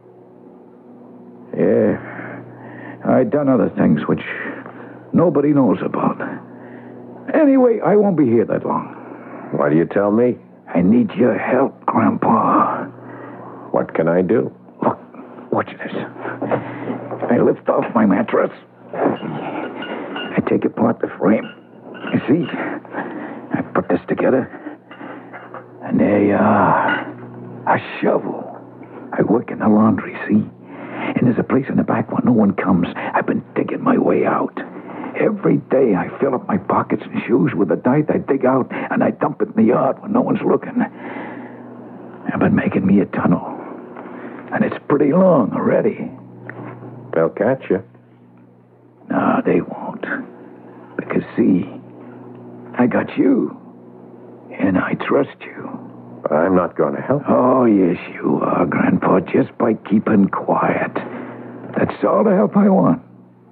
Speaker 3: Yeah. I done other things which nobody knows about. Anyway, I won't be here that long.
Speaker 1: Why do you tell me?
Speaker 3: I need your help, Grandpa.
Speaker 1: What can I do?
Speaker 3: Look, watch this. I lift off my mattress. I take apart the frame. You see? I put this together. And there you are. A shovel. I work in the laundry, see? And there's a place in the back where no one comes. I've been digging my way out. Every day I fill up my pockets and shoes with the dirt I dig out, and I dump it in the yard when no one's looking. I've been making me a tunnel. And it's pretty long already.
Speaker 1: They'll catch you.
Speaker 3: No, they won't. Because, see, I got you. And I trust you.
Speaker 1: But I'm not going to help you.
Speaker 3: Oh, yes, you are, Grandpa, just by keeping quiet. That's all the help I want.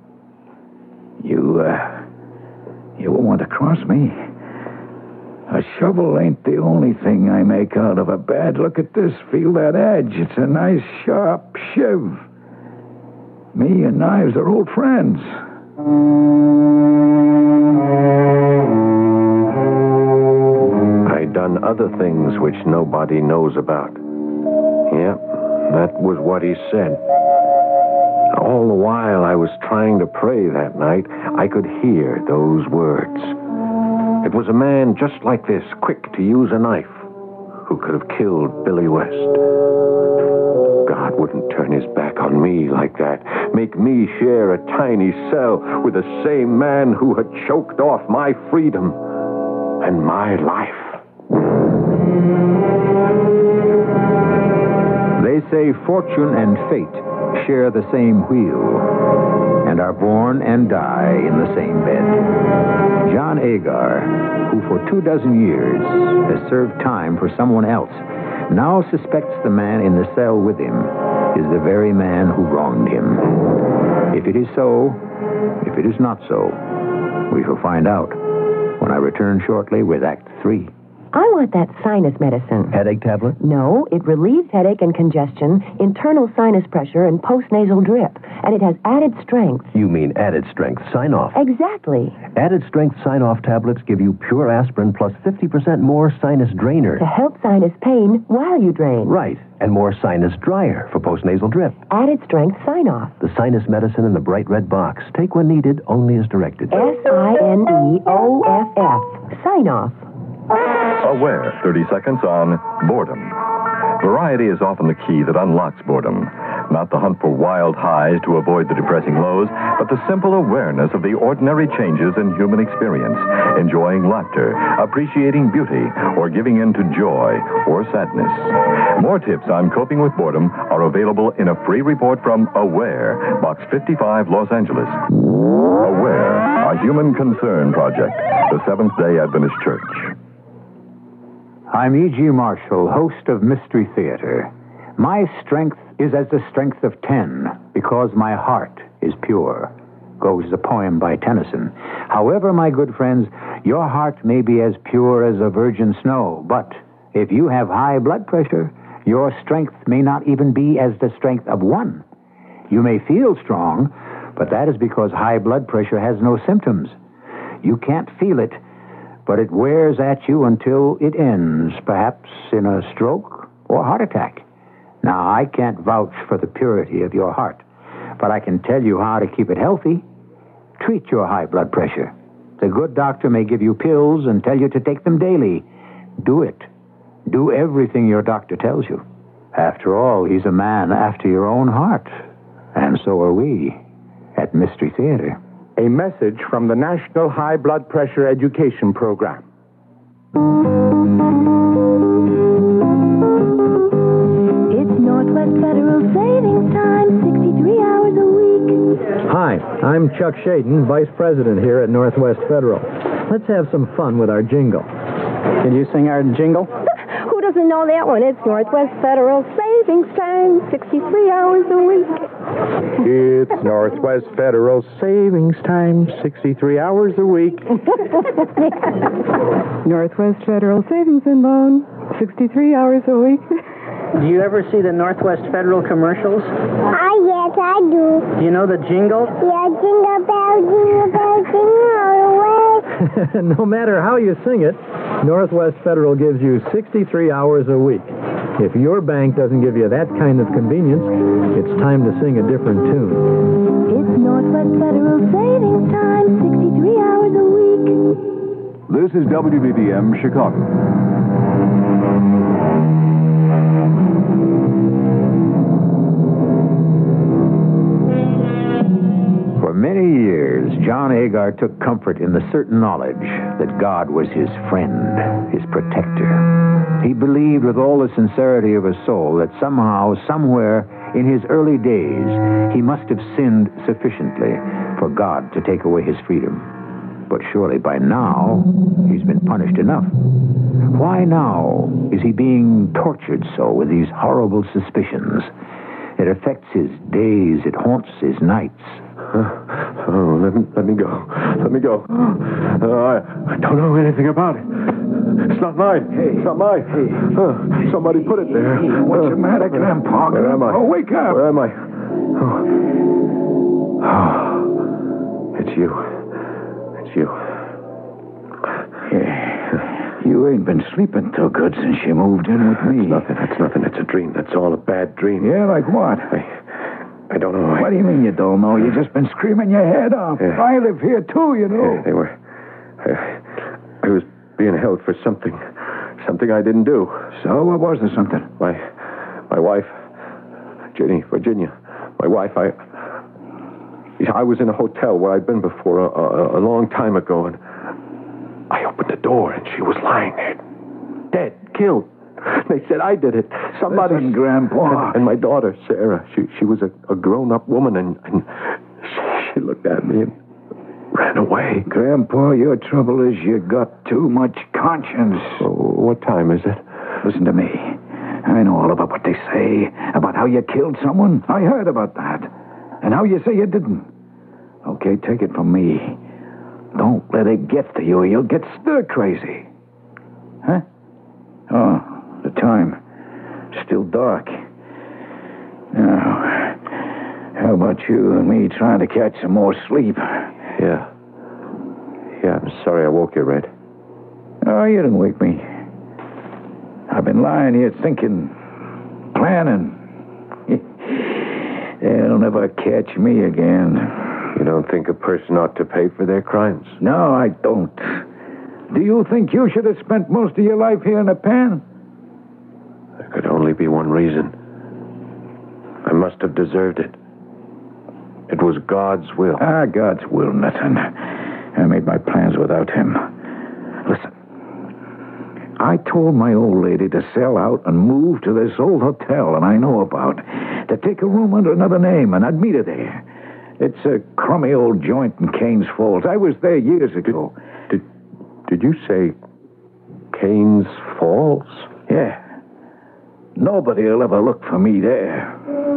Speaker 3: You, uh, you won't want to cross me. A shovel ain't the only thing I make out of a bed. Look at this. Feel that edge. It's a nice, sharp shiv. Me and knives are old friends.
Speaker 1: I done other things which nobody knows about. Yep, that was what he said. All the while I was trying to pray that night, I could hear those words. It was a man just like this, quick to use a knife, who could have killed Billy West. God wouldn't turn his back on me like that, make me share a tiny cell with the same man who had choked off my freedom and my life.
Speaker 2: They say fortune and fate share the same wheel and are born and die in the same bed. John Agar, who for two dozen years has served time for someone else, now suspects the man in the cell with him is the very man who wronged him. If it is so, if it is not so, we shall find out when I return shortly with Act Three.
Speaker 13: I want that sinus medicine.
Speaker 2: Headache tablet?
Speaker 13: No, it relieves headache and congestion, internal sinus pressure, and postnasal drip. And it has added strength.
Speaker 14: You mean added strength sign-off?
Speaker 13: Exactly.
Speaker 14: Added strength sign-off tablets give you pure aspirin plus fifty percent more sinus drainer.
Speaker 13: To help sinus pain while you drain.
Speaker 14: Right. And more sinus dryer for postnasal drip.
Speaker 13: Added strength sign-off.
Speaker 14: The sinus medicine in the bright red box. Take when needed, only as directed.
Speaker 13: S I N E O F F. Sign-off.
Speaker 9: Aware, thirty seconds on boredom. Variety is often the key that unlocks boredom. Not the hunt for wild highs to avoid the depressing lows, but the simple awareness of the ordinary changes in human experience. Enjoying laughter, appreciating beauty, or giving in to joy or sadness. More tips on coping with boredom are available in a free report from Aware, Box fifty-five, Los Angeles. Aware, a human concern project. The Seventh-day Adventist Church.
Speaker 2: I'm E G. Marshall, host of Mystery Theater. My strength is as the strength of ten, because my heart is pure, goes the poem by Tennyson. However, my good friends, your heart may be as pure as a virgin snow, but if you have high blood pressure, your strength may not even be as the strength of one. You may feel strong, But that is because high blood pressure has no symptoms. You can't feel it, but it wears at you until it ends, perhaps in a stroke or heart attack. Now, I can't vouch for the purity of your heart, but I can tell you how to keep it healthy. Treat your high blood pressure. The good doctor may give you pills and tell you to take them daily. Do it. Do everything your doctor tells you. After all, he's a man after your own heart. And so are we at Mystery Theater.
Speaker 15: A message from the National High Blood Pressure Education Program.
Speaker 5: It's Northwest Federal Savings Time, sixty-three hours a week.
Speaker 16: Hi, I'm Chuck Shaden, Vice President here at Northwest Federal. Let's have some fun with our jingle. Can you sing our jingle?
Speaker 13: Who doesn't know that one? It's Northwest Federal Savings Time, sixty-three hours a week.
Speaker 15: It's Northwest Federal Savings Time, sixty-three hours a week.
Speaker 17: Northwest Federal Savings and Loan, sixty-three hours a week.
Speaker 16: Do you ever see the Northwest Federal commercials?
Speaker 5: Ah, yes, I do.
Speaker 16: Do you know the jingle?
Speaker 5: Yeah, jingle bell, jingle bell, jingle all the way.
Speaker 16: No matter how you sing it, Northwest Federal gives you sixty-three hours a week. If your bank doesn't give you that kind of convenience, it's time to sing a different tune.
Speaker 5: It's Northwest Federal Savings Time, sixty-three hours a week.
Speaker 6: This is W B B M Chicago.
Speaker 2: For many years, John Agar took comfort in the certain knowledge that God was his friend, his protector. He believed with all the sincerity of his soul that somehow, somewhere in his early days, he must have sinned sufficiently for God to take away his freedom. But surely by now, he's been punished enough. Why now is he being tortured so with these horrible suspicions? It affects his days, it haunts his nights.
Speaker 1: Uh, oh, let me, let me go. Let me go. Uh, I, I don't know anything about it. It's not mine. Hey. It's not mine. Hey. Uh, somebody put it there.
Speaker 3: Hey, what's
Speaker 1: uh,
Speaker 3: the matter, Grandpa?
Speaker 1: Where am I?
Speaker 3: Oh, wake up.
Speaker 1: Where am I? Oh. Oh. It's you. It's you.
Speaker 3: Yeah. You ain't been sleeping too good since you moved in with me.
Speaker 1: It's nothing. It's nothing. It's a dream. That's all a bad dream.
Speaker 3: Yeah, like what?
Speaker 1: I... I don't know.
Speaker 3: What do you mean you don't know? You've just been screaming your head off.
Speaker 1: Yeah.
Speaker 3: I live here, too, you know.
Speaker 1: Yeah, they were... I, I was being held for something. Something I didn't do.
Speaker 3: So, what was the something?
Speaker 1: My my wife, Jenny, Virginia. My wife, I... I was in a hotel where I'd been before a, a, a long time ago, and I opened the door, and she was lying there. Dead. Killed. They said I did it. Somebody...
Speaker 3: Listen, Grandpa.
Speaker 1: And, and my daughter, Sarah, she she was a, a grown-up woman, and, and she, she looked at me and ran away.
Speaker 3: Grandpa, your trouble is you got too much conscience.
Speaker 1: Oh, what time is it?
Speaker 3: Listen to me. I know all about what they say, about how you killed someone. I heard about that. And how you say you didn't. Okay, take it from me. Don't let it get to you, or you'll get stir crazy. Huh? Oh. The time. Still dark. Now, how about you and me trying to catch some more sleep?
Speaker 1: Yeah. Yeah, I'm sorry I woke you, Red.
Speaker 3: Oh, you didn't wake me. I've been lying here thinking, planning. They'll never catch me again.
Speaker 1: You don't think a person ought to pay for their crimes?
Speaker 3: No, I don't. Do you think you should have spent most of your life here in a pen?
Speaker 1: There could only be one reason. I must have deserved it. It was God's will.
Speaker 3: Ah, God's will, nothing. I made my plans without him. Listen. I told my old lady to sell out and move to this old hotel that I know about, to take a room under another name, and I'd meet her there. It's a crummy old joint in Canes Falls. I was there years ago.
Speaker 1: Did, did, did you say Canes Falls?
Speaker 3: Yeah. Nobody will ever look for me there.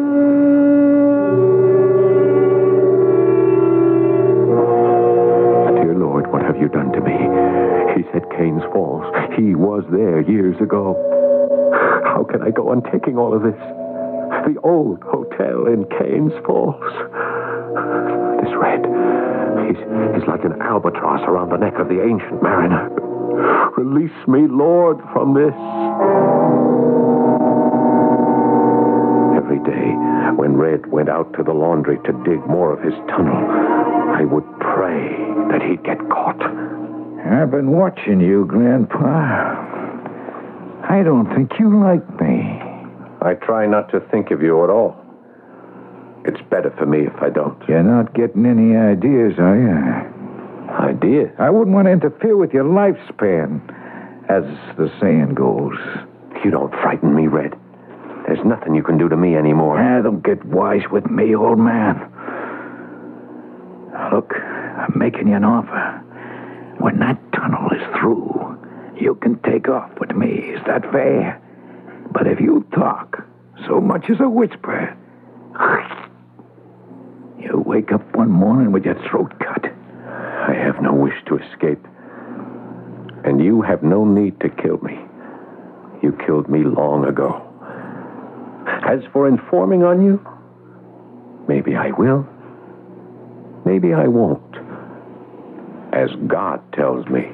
Speaker 1: Dear Lord, what have you done to me? He said Canes Falls. He was there years ago. How can I go on taking all of this? The old hotel in Canes Falls. this Red. He's, he's like an albatross around the neck of the ancient mariner. Release me, Lord, from this. Every day, when Red went out to the laundry to dig more of his tunnel, I would pray that he'd get caught.
Speaker 3: I've been watching you, Grandpa. I don't think you like me.
Speaker 1: I try not to think of you at all. It's better for me if I don't.
Speaker 3: You're not getting any ideas, are you?
Speaker 1: Ideas?
Speaker 3: I wouldn't want to interfere with your lifespan, as the saying goes.
Speaker 1: You don't frighten me, Red. There's nothing you can do to me anymore.
Speaker 3: Ah, don't get wise with me, old man. Look, I'm making you an offer. When that tunnel is through, you can take off with me. Is that fair? But if you talk so much as a whisper, you wake up one morning with your throat cut.
Speaker 1: I have no wish to escape. And you have no need to kill me. You killed me long ago. As for informing on you, maybe I will. Maybe I won't. As God tells me.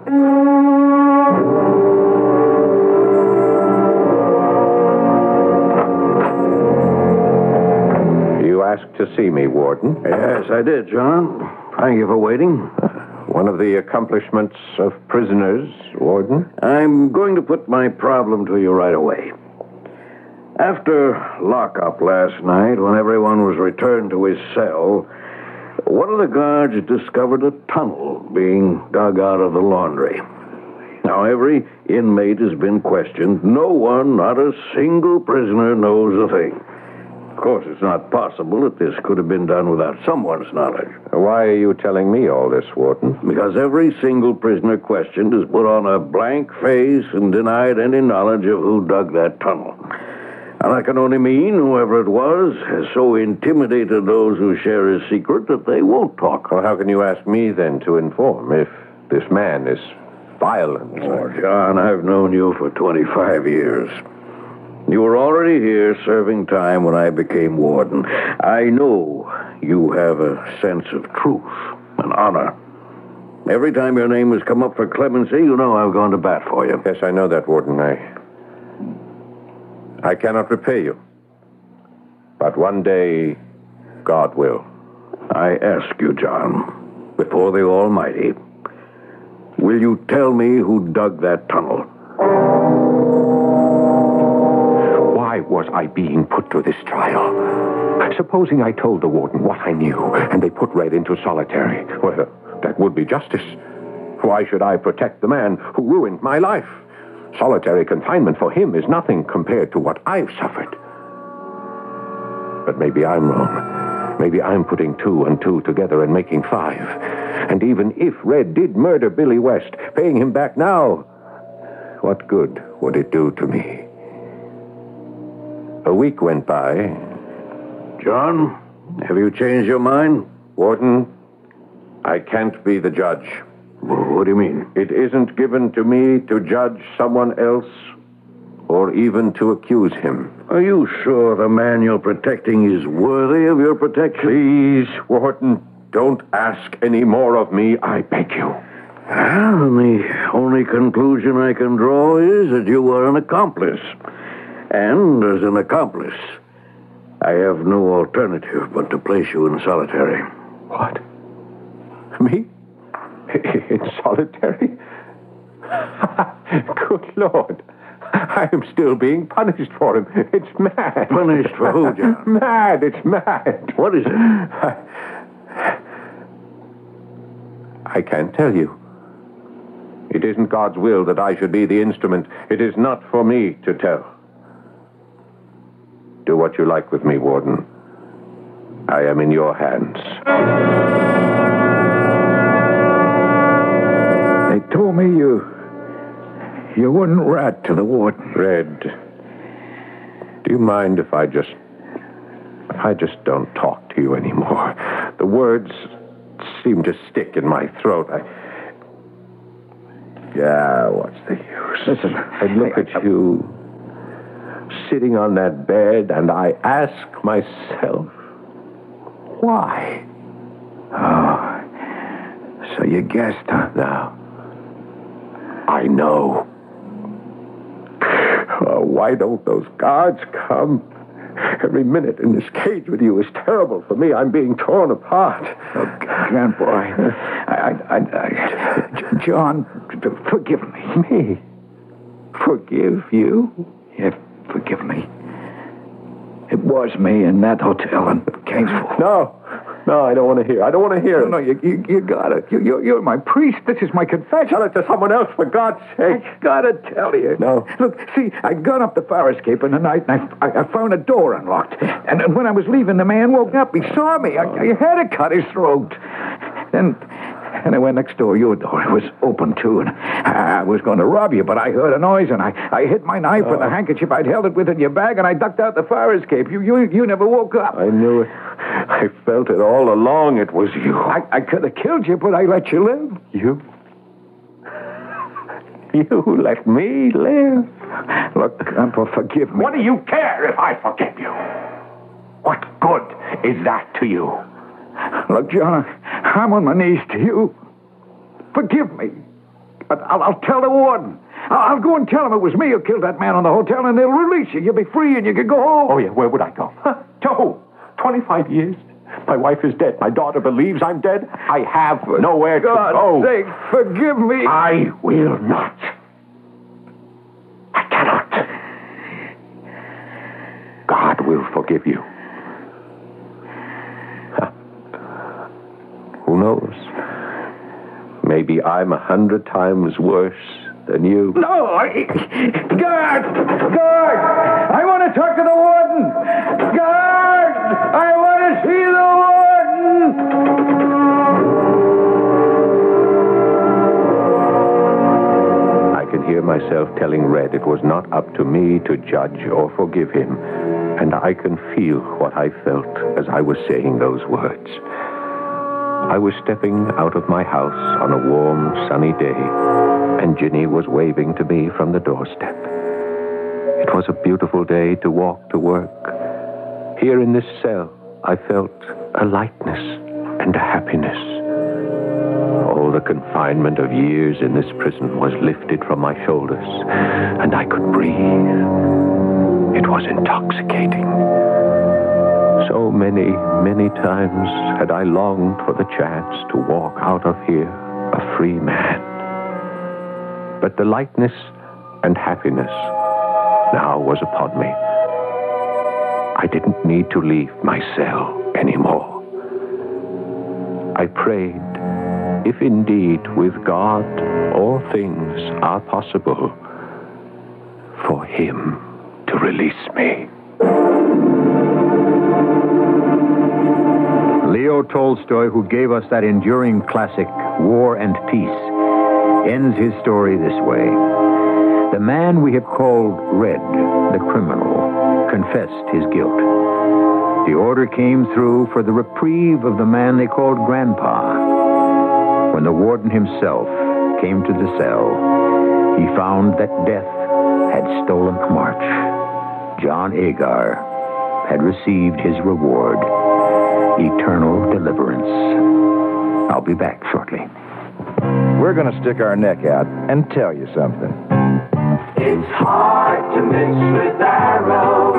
Speaker 1: You asked to see me, Warden.
Speaker 8: Yes, I did, John. Thank you for waiting.
Speaker 1: One of the accomplishments of prisoners, Warden.
Speaker 8: I'm going to put my problem to you right away. After lockup last night, when everyone was returned to his cell, one of the guards discovered a tunnel being dug out of the laundry. Now, every inmate has been questioned. No one, not a single prisoner, knows a thing. Of course, it's not possible that this could have been done without someone's knowledge.
Speaker 1: Why are you telling me all this, Warden?
Speaker 8: Because every single prisoner questioned has put on a blank face and denied any knowledge of who dug that tunnel. And that can only mean whoever it was has so intimidated those who share his secret that they won't talk.
Speaker 1: Well, how can you ask me, then, to inform if this man is violent?
Speaker 8: Oh, John, I've known you for twenty-five years. You were already here serving time when I became warden. I know you have a sense of truth and honor. Every time your name has come up for clemency, you know I've gone to bat for you.
Speaker 1: Yes, I know that, Warden. I... I cannot repay you. But one day, God will.
Speaker 8: I ask you, John, before the Almighty, will you tell me who dug that tunnel?
Speaker 1: Why was I being put to this trial? Supposing I told the warden what I knew, and they put Red into solitary. Well, that would be justice. Why should I protect the man who ruined my life? Solitary confinement for him is nothing compared to what I've suffered. But maybe I'm wrong. Maybe I'm putting two and two together and making five. And even if Red did murder Billy West, paying him back now, what good would it do to me? A week went by.
Speaker 8: John, have you changed your mind?
Speaker 1: Warden, I can't be the judge.
Speaker 8: What do you mean?
Speaker 1: It isn't given to me to judge someone else or even to accuse him.
Speaker 8: Are you sure the man you're protecting is worthy of your protection?
Speaker 1: Please, Warden, don't ask any more of me, I beg you.
Speaker 8: Well, the only conclusion I can draw is that you are an accomplice. And as an accomplice, I have no alternative but to place you in solitary.
Speaker 1: What? Me? In solitary? Good Lord. I am still being punished for him. It's mad.
Speaker 8: Punished for who, John?
Speaker 1: Mad. It's mad.
Speaker 8: What is it?
Speaker 1: I, I can't tell you. It isn't God's will that I should be the instrument. It is not for me to tell. Do what you like with me, Warden. I am in your hands.
Speaker 3: They told me you... you wouldn't rat to the warden.
Speaker 1: Red, do you mind if I just... if I just don't talk to you anymore? The words seem to stick in my throat. I... Yeah, what's the use?
Speaker 3: Listen,
Speaker 1: I look at you sitting on that bed, and I ask myself, why?
Speaker 3: So you guessed, huh?
Speaker 12: Now, I know. Oh, why don't those guards come? Every minute in this cage with you is terrible for me. I'm being torn apart.
Speaker 3: Oh, Grandpa, I, I, I, I, John, forgive me.
Speaker 12: Me? Forgive you?
Speaker 3: Yeah, forgive me. It was me in that hotel in Kingsville.
Speaker 12: No. No, I don't want to hear. I don't want to hear
Speaker 3: No, no, you, you, you got it. You, you, you're my priest. This is my confession.
Speaker 12: Tell it to someone else, for God's sake.
Speaker 3: I gotta tell you.
Speaker 12: No.
Speaker 3: Look, see, I'd gone up the fire escape in the night, and I, I, I found a door unlocked. And, and when I was leaving, the man woke up. He saw me. I, I had to cut his throat. Then... And I went next door. Your door was open, too, and I was going to rob you, but I heard a noise, and I, I hit my knife oh. with the handkerchief I'd held it with in your bag, and I ducked out the fire escape. You you, you never woke up.
Speaker 12: I knew it. I felt it all along. It was you.
Speaker 3: I, I could have killed you, but I let you live.
Speaker 12: You? You let me live?
Speaker 3: Look, Grandpa, forgive me.
Speaker 12: What do you care if I forgive you? What good is that to you?
Speaker 3: Look, John, I'm on my knees to you. Forgive me. But I'll, I'll tell the warden. I'll, I'll go and tell him it was me who killed that man on the hotel, and they'll release you. You'll be free, and you can go home.
Speaker 12: Oh, yeah, where would I go? Huh? To who? twenty-five years? My wife is dead. My daughter believes I'm dead. I have nowhere to
Speaker 3: God's
Speaker 12: go.
Speaker 3: For God's sake, forgive me.
Speaker 12: I will not. I cannot. God will forgive you. Who knows? Maybe I'm a hundred times worse than you.
Speaker 3: No, I... Guard! Guard! I want to talk to the warden! Guard! I want to see the warden!
Speaker 1: I could hear myself telling Red it was not up to me to judge or forgive him, and I can feel what I felt as I was saying those words. I was stepping out of my house on a warm, sunny day, and Ginny was waving to me from the doorstep. It was a beautiful day to walk to work. Here in this cell, I felt a lightness and a happiness. All the confinement of years in this prison was lifted from my shoulders, and I could breathe. It was intoxicating. So many, many times had I longed for the chance to walk out of here a free man. But the lightness and happiness now was upon me. I didn't need to leave my cell anymore. I prayed, if indeed with God all things are possible, for Him to release me.
Speaker 2: Leo Tolstoy, who gave us that enduring classic, War and Peace, ends his story this way. The man we have called Red, the criminal, confessed his guilt. The order came through for the reprieve of the man they called Grandpa. When the warden himself came to the cell, he found that death had stolen a march. John Agar had received his reward. Eternal deliverance. I'll be back shortly.
Speaker 18: We're going to stick our neck out and tell you something.
Speaker 5: It's hard to mix with Arrow.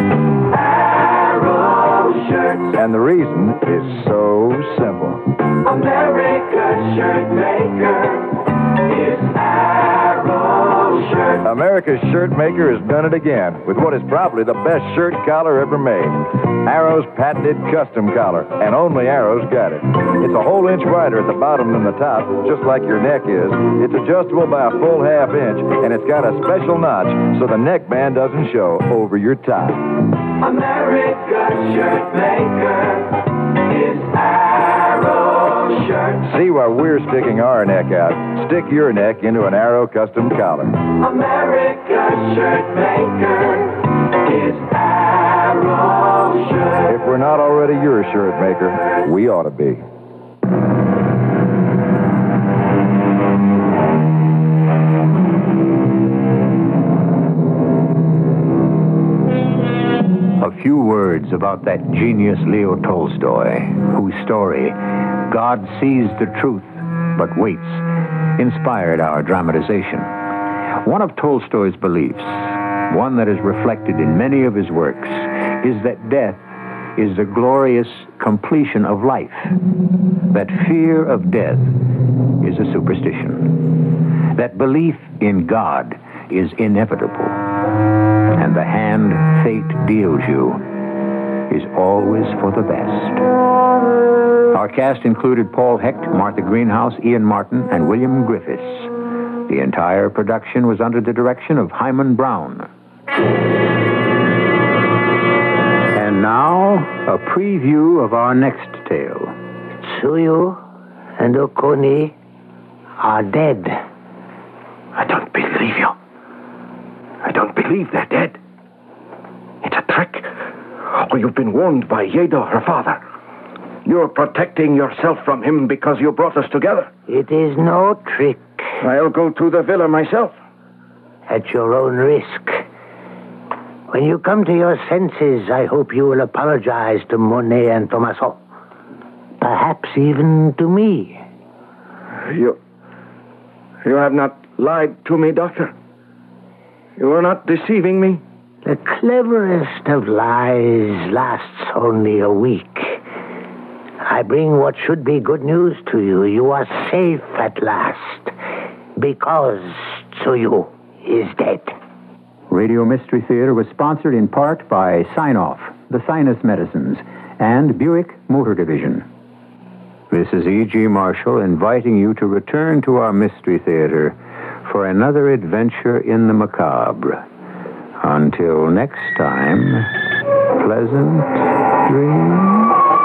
Speaker 5: Arrow shirts.
Speaker 18: And the reason is so simple.
Speaker 5: America's shirt maker is Arrow Shirts.
Speaker 18: America's shirt maker has done it again with what is probably the best shirt collar ever made. Arrow's patented custom collar, and only Arrow's got it. It's a whole inch wider at the bottom than the top, just like your neck is. It's adjustable by a full half inch, and it's got a special notch so the neckband doesn't show over your tie.
Speaker 5: America's shirt maker is Arrow Shirts.
Speaker 18: See why we're sticking our neck out. Stick your neck into an Arrow custom collar.
Speaker 5: America's shirt maker is Arrow Shirts.
Speaker 18: If we're not already your shirt maker, we ought to be.
Speaker 2: A few words about that genius Leo Tolstoy, whose story, God Sees the Truth, but waits, inspired our dramatization. One of Tolstoy's beliefs, one that is reflected in many of his works, is that death is the glorious completion of life. That fear of death is a superstition. That belief in God is inevitable. And the hand fate deals you is always for the best. Our cast included Paul Hecht, Martha Greenhouse, Ian Martin, and William Griffiths. The entire production was under the direction of Hyman Brown. And now, a preview of our next tale.
Speaker 19: Tsuyu and Okoni are dead.
Speaker 3: I don't believe you. I don't believe they're dead. It's a trick. Or you've been warned by Yedo, her father. You're protecting yourself from him because you brought us together.
Speaker 19: It is no trick.
Speaker 3: I'll go to the villa myself.
Speaker 19: At your own risk. When you come to your senses, I hope you will apologize to Monet and Tommaso. Perhaps even to me.
Speaker 3: You... You have not lied to me, Doctor. You are not deceiving me.
Speaker 19: The cleverest of lies lasts only a week. I bring what should be good news to you. You are safe at last. Because Tsuyu is dead.
Speaker 2: Radio Mystery Theater was sponsored in part by Sign-Off, the Sinus Medicines, and Buick Motor Division. This is E G. Marshall inviting you to return to our Mystery Theater for another adventure in the macabre. Until next time, pleasant dreams.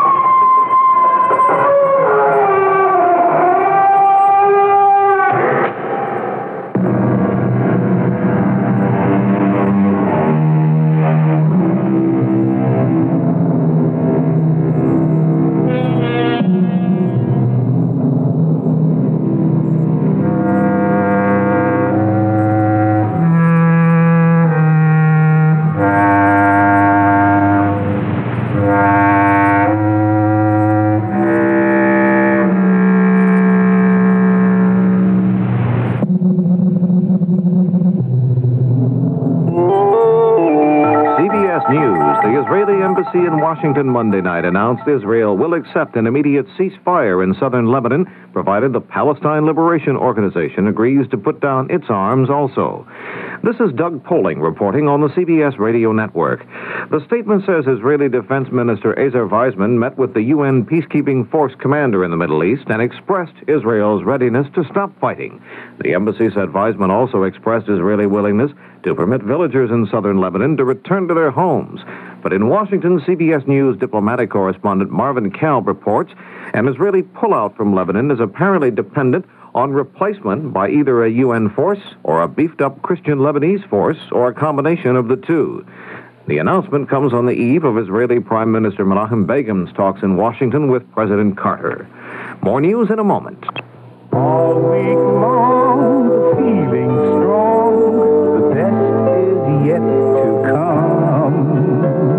Speaker 10: In Washington Monday night announced Israel will accept an immediate ceasefire in southern Lebanon, provided the Palestine Liberation Organization agrees to put down its arms also. This is Doug Poling reporting on the C B S radio network. The statement says Israeli Defense Minister Ezer Weizman met with the U N Peacekeeping Force commander in the Middle East and expressed Israel's readiness to stop fighting. The embassy said Weizman also expressed Israeli willingness to permit villagers in southern Lebanon to return to their homes. But in Washington, C B S News diplomatic correspondent Marvin Kalb reports an Israeli pullout from Lebanon is apparently dependent on replacement by either a U N force or a beefed-up Christian Lebanese force or a combination of the two. The announcement comes on the eve of Israeli Prime Minister Menachem Begin's talks in Washington with President Carter. More news in a moment.
Speaker 20: All week long, the feeling's strong. The best is yet to come.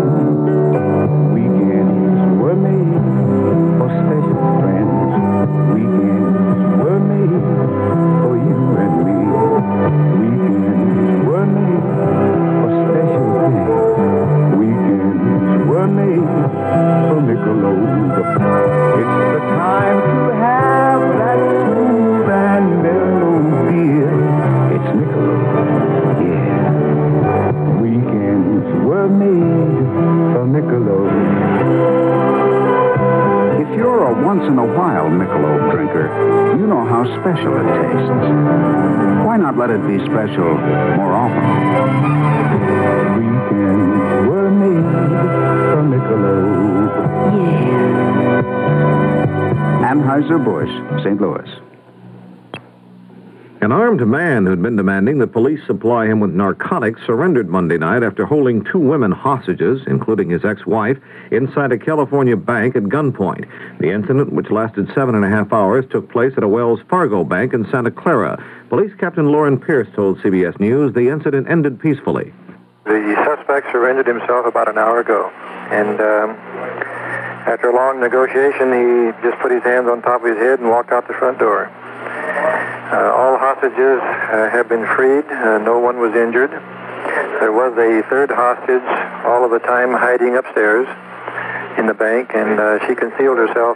Speaker 20: Weekends were made for special friends. Weekends were made for you and me. Weekends were made for special things. Weekends were made for Michelob. It's the time to have that smooth and mellow beer. It's Michelob, yeah. Weekends were made for Michelob.
Speaker 21: If you're a once-in-a-while Michelob drinker, you know how special it tastes. Why not let it be special more often?
Speaker 20: Weekends were made for Michelob.
Speaker 21: Yeah. Anheuser-Busch, Saint Louis.
Speaker 10: An armed man who'd been demanding that police supply him with narcotics surrendered Monday night after holding two women hostages, including his ex-wife, inside a California bank at gunpoint. The incident, which lasted seven and a half hours, took place at a Wells Fargo bank in Santa Clara. Police Captain Lauren Pierce told C B S News the incident ended peacefully.
Speaker 22: The suspect surrendered himself about an hour ago, and um, after a long negotiation, he just put his hands on top of his head and walked out the front door. Uh, all hostages uh, have been freed. Uh, no one was injured. There was a third hostage all of the time hiding upstairs in the bank, and uh, she concealed herself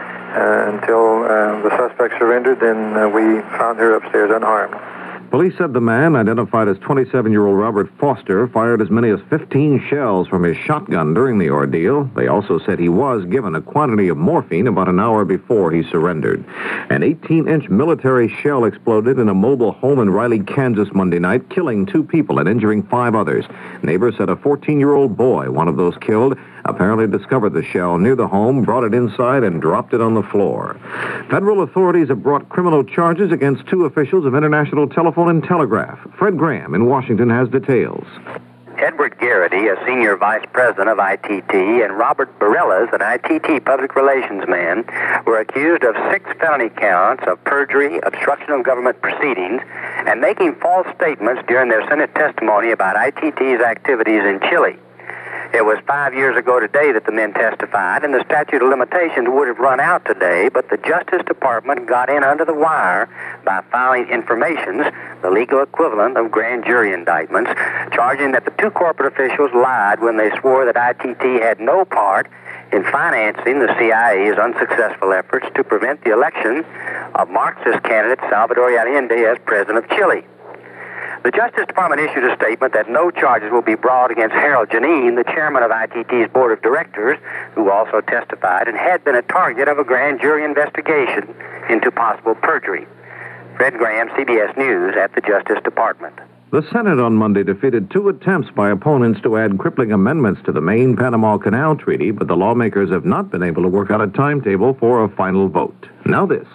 Speaker 22: uh, until uh, the suspect surrendered. Then uh, we found her upstairs unharmed.
Speaker 10: Police said the man, identified as twenty-seven-year-old Robert Foster, fired as many as fifteen shells from his shotgun during the ordeal. They also said he was given a quantity of morphine about an hour before he surrendered. An eighteen-inch military shell exploded in a mobile home in Riley, Kansas Monday night, killing two people and injuring five others. Neighbors said a fourteen-year-old boy, one of those killed, apparently discovered the shell near the home, brought it inside, and dropped it on the floor. Federal authorities have brought criminal charges against two officials of International Telephone and Telegraph. Fred Graham in Washington has details.
Speaker 4: Edward Garrity, a senior vice president of I T T, and Robert Bareilles, an I T T public relations man, were accused of six felony counts of perjury, obstruction of government proceedings, and making false statements during their Senate testimony about I T T's activities in Chile. It was five years ago today that the men testified, and the statute of limitations would have run out today, but the Justice Department got in under the wire by filing informations, the legal equivalent of grand jury indictments, charging that the two corporate officials lied when they swore that I T T had no part in financing the C I A's unsuccessful efforts to prevent the election of Marxist candidate Salvador Allende as president of Chile. The Justice Department issued a statement that no charges will be brought against Harold Janine, the chairman of I T T's board of directors, who also testified and had been a target of a grand jury investigation into possible perjury. Fred Graham, C B S News, at the Justice Department.
Speaker 10: The Senate on Monday defeated two attempts by opponents to add crippling amendments to the Maine Panama Canal Treaty, but the lawmakers have not been able to work out a timetable for a final vote. Now this.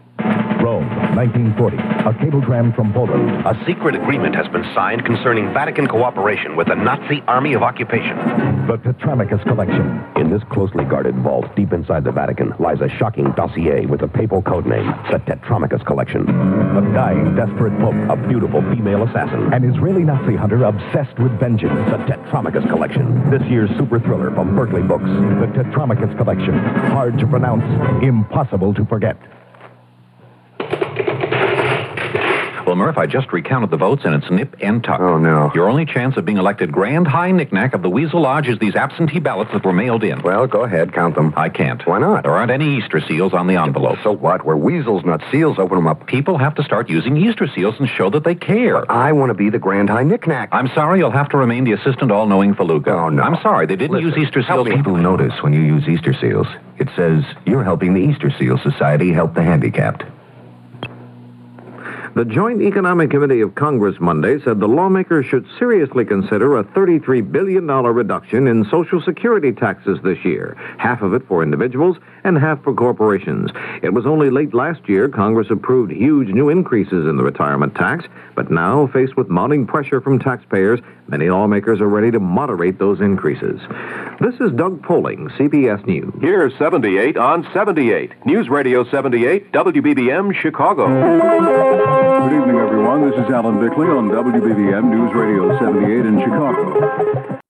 Speaker 11: Rome, nineteen forty. A cablegram from Poland.
Speaker 23: A secret agreement has been signed concerning Vatican cooperation with the Nazi Army of Occupation.
Speaker 11: The Tetramachus Collection.
Speaker 23: In this closely guarded vault, deep inside the Vatican, lies a shocking dossier with a papal codename, the Tetramachus Collection.
Speaker 11: A dying, desperate pope.
Speaker 23: A beautiful female assassin.
Speaker 11: An Israeli Nazi hunter obsessed with vengeance.
Speaker 23: The Tetramachus Collection.
Speaker 11: This year's super thriller from Berkeley Books. The Tetramachus Collection. Hard to pronounce, impossible to forget.
Speaker 24: Well, Murph, I just recounted the votes, and it's nip and tuck.
Speaker 1: Oh, no.
Speaker 24: Your only chance of being elected Grand High Knick-Knack of the Weasel Lodge is these absentee ballots that were mailed in.
Speaker 1: Well, go ahead, count them.
Speaker 24: I can't.
Speaker 1: Why not?
Speaker 24: There aren't any Easter seals on the envelope.
Speaker 1: So what? We're weasels, not seals. Open them up.
Speaker 24: People have to start using Easter seals and show that they care.
Speaker 1: But I want to be the Grand High Knick-Knack.
Speaker 24: I'm sorry, you'll have to remain the assistant all-knowing Faluca.
Speaker 1: Oh, no.
Speaker 24: I'm sorry, they didn't
Speaker 1: Listen,
Speaker 24: use Easter seals.
Speaker 1: People notice when you use Easter seals. It says you're helping the Easter Seal Society help the handicapped.
Speaker 10: The Joint Economic Committee of Congress Monday said the lawmakers should seriously consider a thirty-three billion dollars reduction in Social Security taxes this year, half of it for individuals and half for corporations. It was only late last year Congress approved huge new increases in the retirement tax, but now, faced with mounting pressure from taxpayers, many lawmakers are ready to moderate those increases. This is Doug Poling, C B S News.
Speaker 25: Here's seventy-eight on seventy-eight. News Radio seventy-eight, W B B M, Chicago.
Speaker 6: Good evening, everyone. This is Alan Bickley on W B B M News Radio seventy-eight in Chicago.